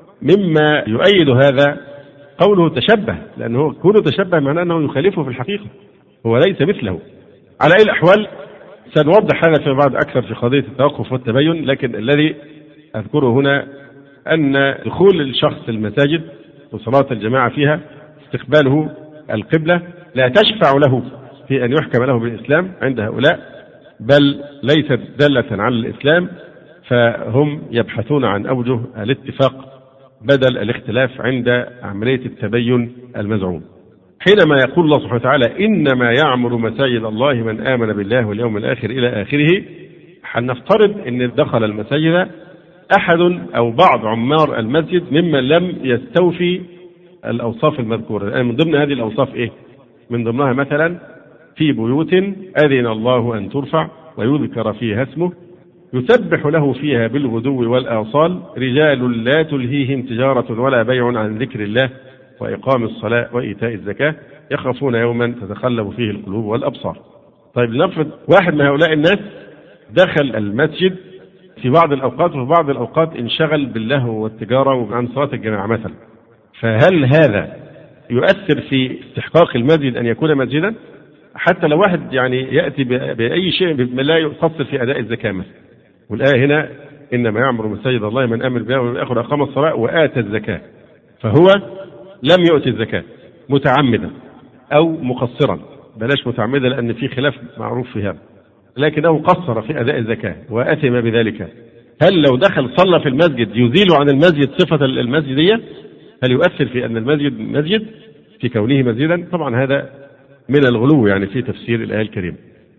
مما يؤيد هذا قوله تشبه، لانه كونه تشبه معناه انه يخالفه في الحقيقه، هو ليس مثله. على أي الأحوال سنوضح هذا فيما بعد أكثر في قضية التوقف والتبين، لكن الذي أذكره هنا أن دخول الشخص المساجد وصلاة الجماعة فيها استقباله القبلة لا تشفع له في أن يحكم له بالإسلام عند هؤلاء، بل ليست دالة على الإسلام، فهم يبحثون عن أوجه الاتفاق بدل الاختلاف عند عملية التبين المزعوم. حينما يقول الله سبحانه وتعالى إنما يعمر مساجد الله من آمن بالله واليوم الآخر إلى آخره، هنفترض أن دخل المساجد أحد أو بعض عمار المسجد ممن لم يستوفي الأوصاف المذكورة. يعني من ضمن هذه الأوصاف إيه؟ من ضمنها مثلا في بيوت أذن الله أن ترفع ويذكر فيها اسمه يسبح له فيها بالغدو والآصال رجال لا تلهيهم تجارة ولا بيع عن ذكر الله وإقام الصلاة وإيتاء الزكاة يخافون يوما تتقلب فيه القلوب والأبصار. طيب لنفرض واحد من هؤلاء الناس دخل المسجد في بعض الأوقات وفي بعض الأوقات انشغل باللهو والتجارة وعن صلاة الجماعة مثلا، فهل هذا يؤثر في استحقاق المسجد أن يكون مسجدا؟ حتى لو واحد يعني يأتي بأي شيء لا يقصر في أداء الزكاة مثلا، والآية هنا إنما يعمر مساجد الله من آمن بالله واليوم الآخر وأقام الصلاة وآتى الزكاة، فهو لم يؤتي الزكاة متعمدا أو مقصرا، بلاش متعمدا لأن في خلاف معروف في هذا، لكنه قصر في أداء الزكاة وأثم بذلك، هل لو دخل صلى في المسجد يزيل عن المسجد صفة المسجدية؟ هل يؤثر في أن المسجد مسجد في كونه مسجدا؟ طبعا هذا من الغلو يعني في تفسير الآية الكريمة.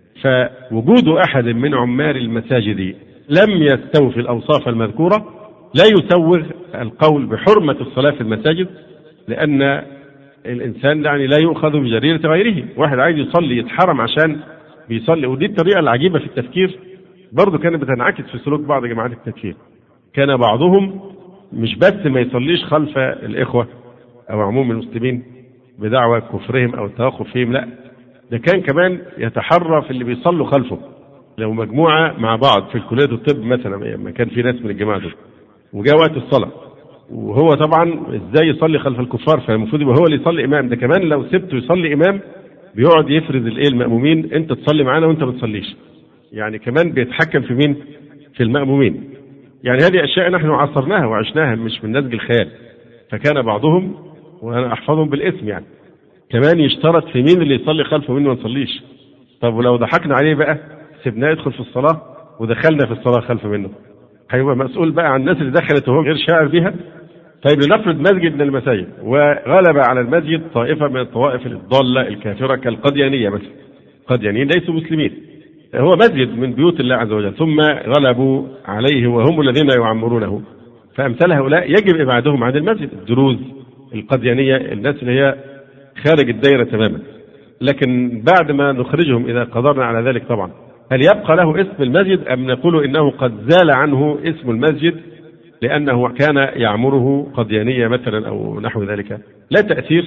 فوجود أحد من عمار المساجد لم يستوفي الأوصاف المذكورة لا يسوغ القول بحرمة الصلاة في المساجد، لأن الإنسان يعني لا يؤخذ بجريرة غيره. واحد عايز يصلي يتحرم عشان بيصلي، ودي الطريقة العجيبة في التفكير برضو كانت بتنعكس في سلوك بعض جماعات التكفير. كان بعضهم مش بس ما يصليش خلف الإخوة أو عموم المسلمين بدعوى كفرهم أو التوقف فيهم، لا ده كان كمان يتحرى في اللي بيصلوا خلفه. لو مجموعة مع بعض في الكلية الطب مثلا ما كان في ناس من الجماعة دول وجاء وقت الصلاة وهو طبعا ازاي يصلي خلف الكفار، فالمفروض يبقى هو اللي يصلي إمام، ده كمان لو سبته يصلي إمام بيقعد يفرز المأمومين انت تصلي معانا وانت ما تصليش، يعني كمان بيتحكم في مين؟ في المأمومين. يعني هذه أشياء نحن عصرناها وعشناها مش من نسج الخيال. فكان بعضهم وأنا أحفظهم بالاسم يعني كمان يشترط في مين اللي يصلي خلفه ومين ما يصليش. طب ولو ضحكنا عليه بقى سيبناه يدخل في الصلاة ودخلنا في الصلاة خلف منه، هيبقى مسؤول بقى عن الناس اللي دخلت وهو غير شاعر بها. طيب لنفرض مسجد من المساجد وغلب على المسجد طائفة من الطوائف الضالة الكافرة كالقديانية مثلا، قديانيين ليسوا مسلمين، هو مسجد من بيوت الله عز وجل ثم غلبوا عليه وهم الذين يعمرونه، فأمثال هؤلاء يجب إبعادهم عن المسجد. الدروز القديانية الناس اللي هي خارج الدائرة تماما، لكن بعد ما نخرجهم إذا قدرنا على ذلك طبعا هل يبقى له اسم المسجد أم نقول إنه قد زال عنه اسم المسجد لأنه كان يعمره قديانية مثلا أو نحو ذلك؟ لا تأثير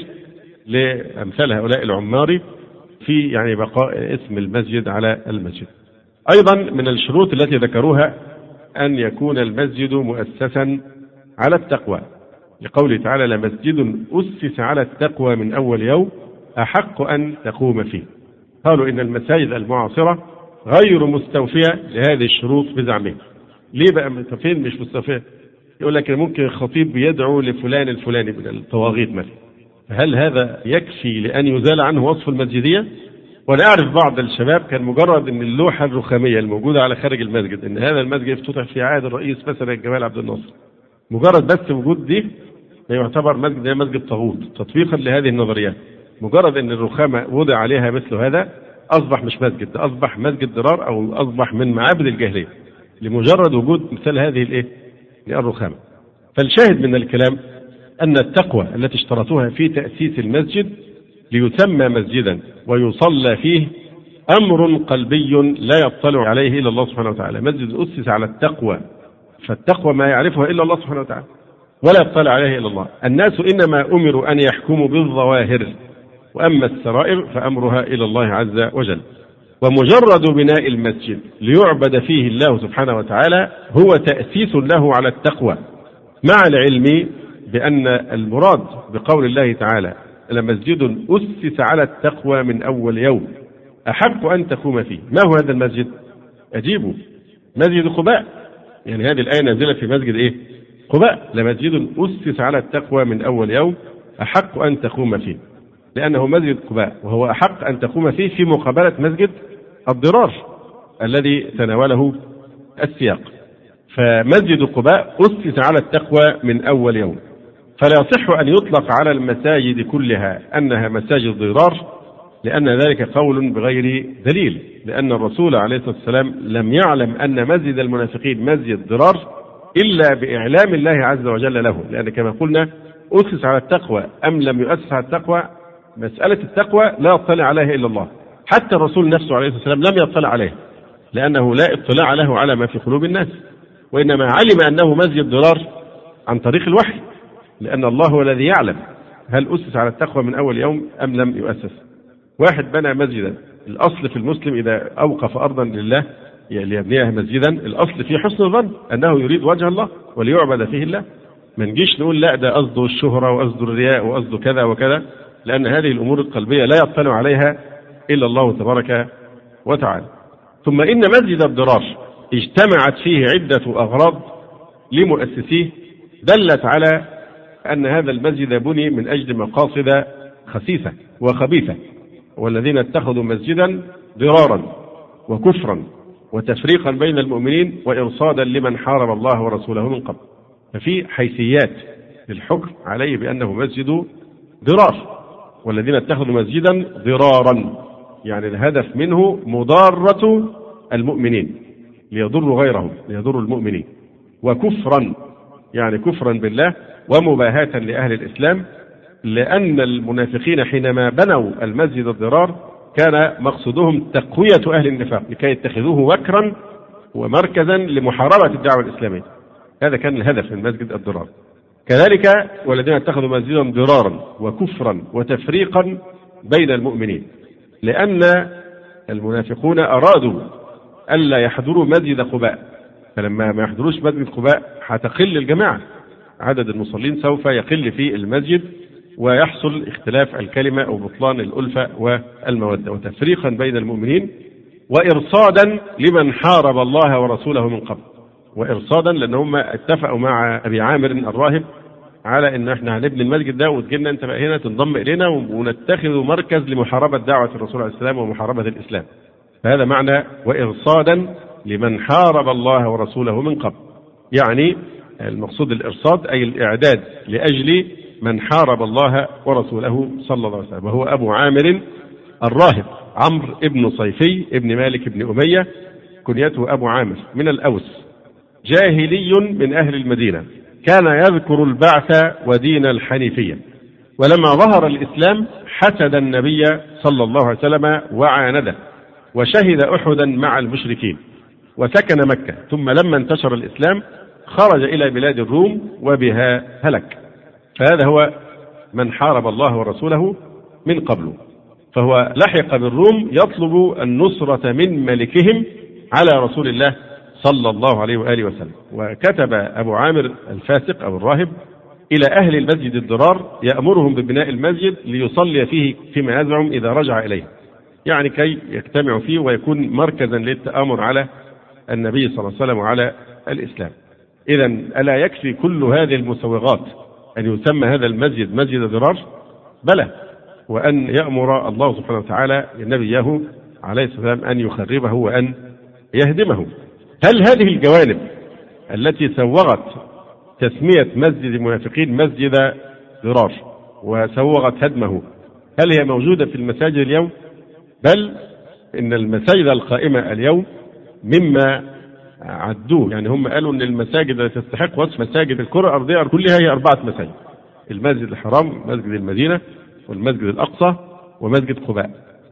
لأمثال هؤلاء العمار في يعني بقاء اسم المسجد على المسجد. أيضا من الشروط التي ذكروها أن يكون المسجد مؤسسا على التقوى، لقوله تعالى لمسجد أسس على التقوى من أول يوم أحق أن تقوم فيه. قالوا إن المساجد المعاصرة غير مستوفية لهذه الشروط بزعمهم. ليه بقى فين مش مستوفية؟ يقول لك ممكن الخطيب يدعو لفلان الفلاني من الطواغيت مثلا، هل هذا يكفي لأن يزال عنه وصف المسجدية؟ وأنا أعرف بعض الشباب كان مجرد أن اللوحة الرخامية الموجودة على خارج المسجد أن هذا المسجد افتتح في عهد الرئيس مثلا جمال عبد الناصر، مجرد بس وجود دي يعتبر مسجد مسجد طاغوت تطبيقا لهذه النظريات. مجرد أن الرخامة وضع عليها مثل هذا أصبح مش مسجد، أصبح مسجد ضرار أو أصبح من معابد الجاهلية لمجرد وجود مثل هذه الرخامة. فالشاهد من الكلام أن التقوى التي اشترطوها في تأسيس المسجد ليسمى مسجدا ويصلى فيه أمر قلبي لا يطلع عليه إلا الله سبحانه وتعالى. مسجد أسس على التقوى، فالتقوى ما يعرفها إلا الله سبحانه وتعالى ولا يطلع عليه إلا الله. الناس إنما أمروا أن يحكموا بالظواهر، وأما السرائر فأمرها إلى الله عز وجل. ومجرد بناء المسجد ليعبد فيه الله سبحانه وتعالى هو تأسيس له على التقوى، مع العلم بأن المراد بقول الله تعالى لمسجد أسس على التقوى من أول يوم أحق أن تقوم فيه. ما هو هذا المسجد؟ أجيبوا مسجد قباء، يعني هذه الآية نازلة في مسجد قباء لمسجد أسس على التقوى من أول يوم أحق أن تقوم فيه، لأنه مسجد قباء وهو أحق أن تقوم فيه في مقابلة مسجد الضرار الذي تناوله السياق. فمسجد قباء أسس على التقوى من أول يوم، فلا يصح أن يطلق على المساجد كلها أنها مساجد ضرار، لأن ذلك قول بغير دليل، لأن الرسول عليه الصلاة والسلام لم يعلم أن مسجد المنافقين مسجد ضرار إلا بإعلام الله عز وجل له، لأن كما قلنا أسس على التقوى أم لم يؤسس على التقوى، مسألة التقوى لا يطلع عليها إلا الله، حتى الرسول نفسه عليه الصلاة والسلام لم يطلع عليه، لأنه لا اطلاع له على ما في قلوب الناس، وإنما علم أنه مسجد ضرار عن طريق الوحي، لأن الله هو الذي يعلم هل أسس على التقوى من أول يوم أم لم يؤسس. واحد بنى مسجدا، الأصل في المسلم إذا أوقف أرضا لله ليبنيها مسجدا الأصل في حسن الظن أنه يريد وجه الله وليعبد فيه الله، ما نجيش نقول لا ده قصده الشهرة وقصده الرياء وقصده كذا وكذا، لأن هذه الأمور القلبية لا يطلع عليها إلا الله تبارك وتعالى. ثم إن مسجد الضرار اجتمعت فيه عدة أغراض لمؤسسيه دلت على أن هذا المسجد بني من أجل مقاصد خسيسة وخبيثة، والذين اتخذوا مسجدا ضرارا وكفرا وتفريقا بين المؤمنين وإرصادا لمن حارب الله ورسوله من قبل. ففي حيثيات للحكم عليه بأنه مسجد ضرار، والذين اتخذوا مسجدا ضرارا يعني الهدف منه مضارة المؤمنين ليضروا غيرهم ليضروا المؤمنين، وكفرا يعني كفرا بالله ومباهاة لأهل الإسلام، لأن المنافقين حينما بنوا المسجد الضرار كان مقصودهم تقوية أهل النفاق لكي يتخذوه وكرا ومركزا لمحاربة الدعوة الإسلامية، هذا كان الهدف من مسجد الضرار. كذلك والذين اتخذوا مسجدا ضرارا وكفرا وتفريقا بين المؤمنين، لأن المنافقون أرادوا ألا يحضروا مسجد قباء، فلما ما يحضروش مسجد قباء هتقل الجماعة، عدد المصلين سوف يقل في المسجد ويحصل اختلاف الكلمة أو بطلان الألفة والمودة وتفريقا بين المؤمنين وإرصادا لمن حارب الله ورسوله من قبل. وإرصادا لأنهم اتفقوا مع أبي عامر الراهب على أن احنا هنبني المسجد ده وتجينا أنت بقى هنا تنضم إلينا ونتخذ مركز لمحاربة دعوة الرسول عليه السلام ومحاربة الإسلام، فهذا معنى وإرصادا لمن حارب الله ورسوله من قبل، يعني المقصود الإرصاد أي الإعداد لأجل من حارب الله ورسوله صلى الله عليه وسلم، وهو أبو عامر الراهب عمرو ابن صيفي ابن مالك ابن أمية، كنيته أبو عامر من الأوس، جاهلي من أهل المدينة، كان يذكر البعث ودين الحنيفية، ولما ظهر الإسلام حسد النبي صلى الله عليه وسلم وعانده، وشهد أحدا مع المشركين، وسكن مكة، ثم لما انتشر الإسلام خرج إلى بلاد الروم وبها هلك، فهذا هو من حارب الله ورسوله من قبله، فهو لحق بالروم يطلب النصرة من ملكهم على رسول الله صلى الله عليه وآله وسلم. وكتب أبو عامر الفاسق أو الراهب إلى أهل المسجد الضرار يأمرهم ببناء المسجد ليصلي فيه فيما يزعم إذا رجع إليه، يعني كي يجتمعوا فيه ويكون مركزا للتآمر على النبي صلى الله عليه وسلم وعلى الإسلام. إذا ألا يكفي كل هذه المسوغات أن يسمى هذا المسجد مسجد ضرار؟ بلى، وأن يأمر الله سبحانه وتعالى نبيه عليه الصلاة والسلام أن يخربه وأن يهدمه. هل هذه الجوانب التي سوغت تسمية مسجد المنافقين مسجد ضرار وسوغت هدمه هل هي موجودة في المساجد اليوم؟ بل إن المساجد القائمة اليوم مما عدوه، يعني هم قالوا أن المساجد التي تستحق وصف مساجد الكرة الأرضية كلها هي 4 مساجد: المسجد الحرام، مسجد المدينة، والمسجد الأقصى، ومسجد قباء،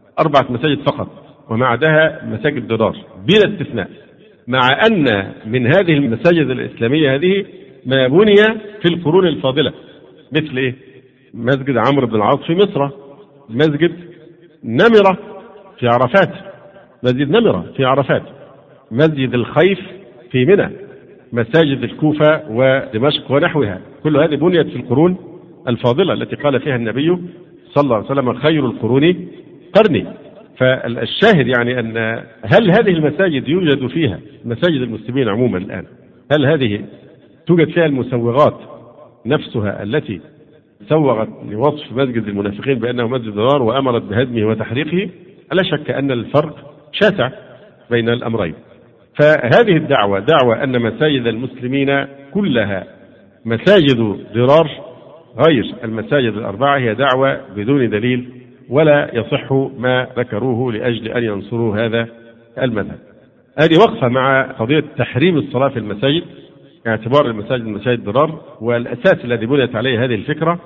4 مساجد فقط، وما عداها مساجد ضرار بلا استثناء، مع أن من هذه المساجد الإسلامية هذه ما بني في القرون الفاضلة، مثل إيه؟ مسجد عمرو بن العاص في مصر، مسجد نمرة في عرفات، مسجد نمرة في عرفات، مسجد الخيف في منى، مساجد الكوفة ودمشق ونحوها، كل هذه بنيت في القرون الفاضلة التي قال فيها النبي صلى الله عليه وسلم خير القرون قرني. فالشاهد يعني أن هل هذه المساجد يوجد فيها مساجد المسلمين عموما الآن، هل هذه توجد فيها المسوغات نفسها التي سوغت لوصف مسجد المنافقين بأنه مسجد ضرار وأمرت بهدمه وتحريقه، لا شك أن الفرق شاسع بين الأمرين. فهذه الدعوة دعوة أن مساجد المسلمين كلها مساجد ضرار غير المساجد الأربعة هي دعوة بدون دليل، ولا يصح ما ذكروه لأجل أن ينصروا هذا المذهب. هذه وقفة مع قضية تحريم الصلاة في المساجد، اعتبار المساجد مساجد ضرار، والأساس الذي بنيت عليه هذه الفكرة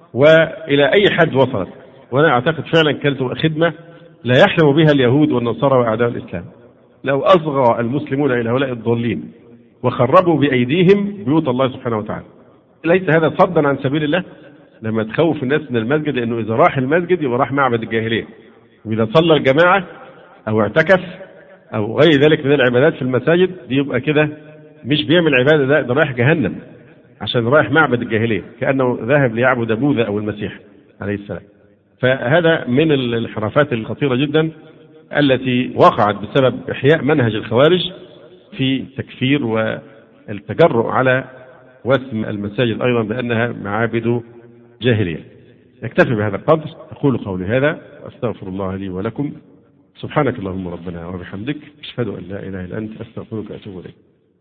وإلى أي حد وصلت. وأنا أعتقد فعلا كانت خدمة لا يحلم بها اليهود والنصارى وأعداء الإسلام. لو أصغى المسلمون إلى هؤلاء الضالين وخربوا بأيديهم بيوت الله سبحانه وتعالى، ليس هذا صدا عن سبيل الله؟ لما تخوف الناس من المسجد، لأنه إذا راح المسجد يبقى راح معبد الجاهلية، وإذا صلى الجماعة أو اعتكف أو غير ذلك من العبادات في المساجد دي يبقى كده مش بيعمل عبادة، ده رايح جهنم عشان رايح معبد الجاهلية، كأنه ذاهب ليعبد بوذا أو المسيح عليه السلام. فهذا من الانحرافات الخطيرة جدا التي وقعت بسبب إحياء منهج الخوارج في التكفير والتجرؤ على وسم المساجد أيضا بأنها معابد جاهلية. نكتفي بهذا القدر، أقول قولي هذا وأستغفر الله لي ولكم. سبحانك اللهم ربنا وبحمدك، أشهد أن لا إله إلا أنت، أستغفرك وأتوب إليك.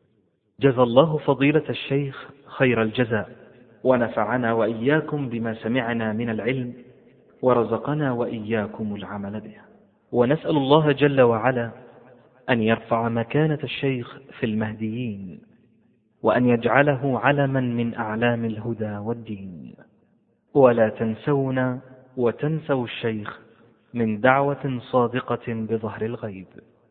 جزا الله فضيلة الشيخ خير الجزاء، ونفعنا وإياكم بما سمعنا من العلم، ورزقنا وإياكم العمل به. ونسأل الله جل وعلا أن يرفع مكانة الشيخ في المهديين، وأن يجعله علما من أعلام الهدى والدين. ولا تنسونا وتنسوا الشيخ من دعوة صادقة بظهر الغيب.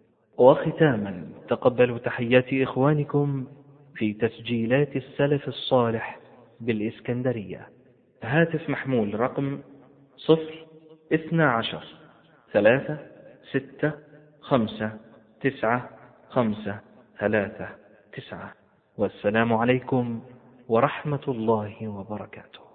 وختاما تقبلوا تحيات إخوانكم في تسجيلات السلف الصالح بالإسكندرية. هاتف محمول رقم 012-365-9539. والسلام عليكم ورحمة الله وبركاته.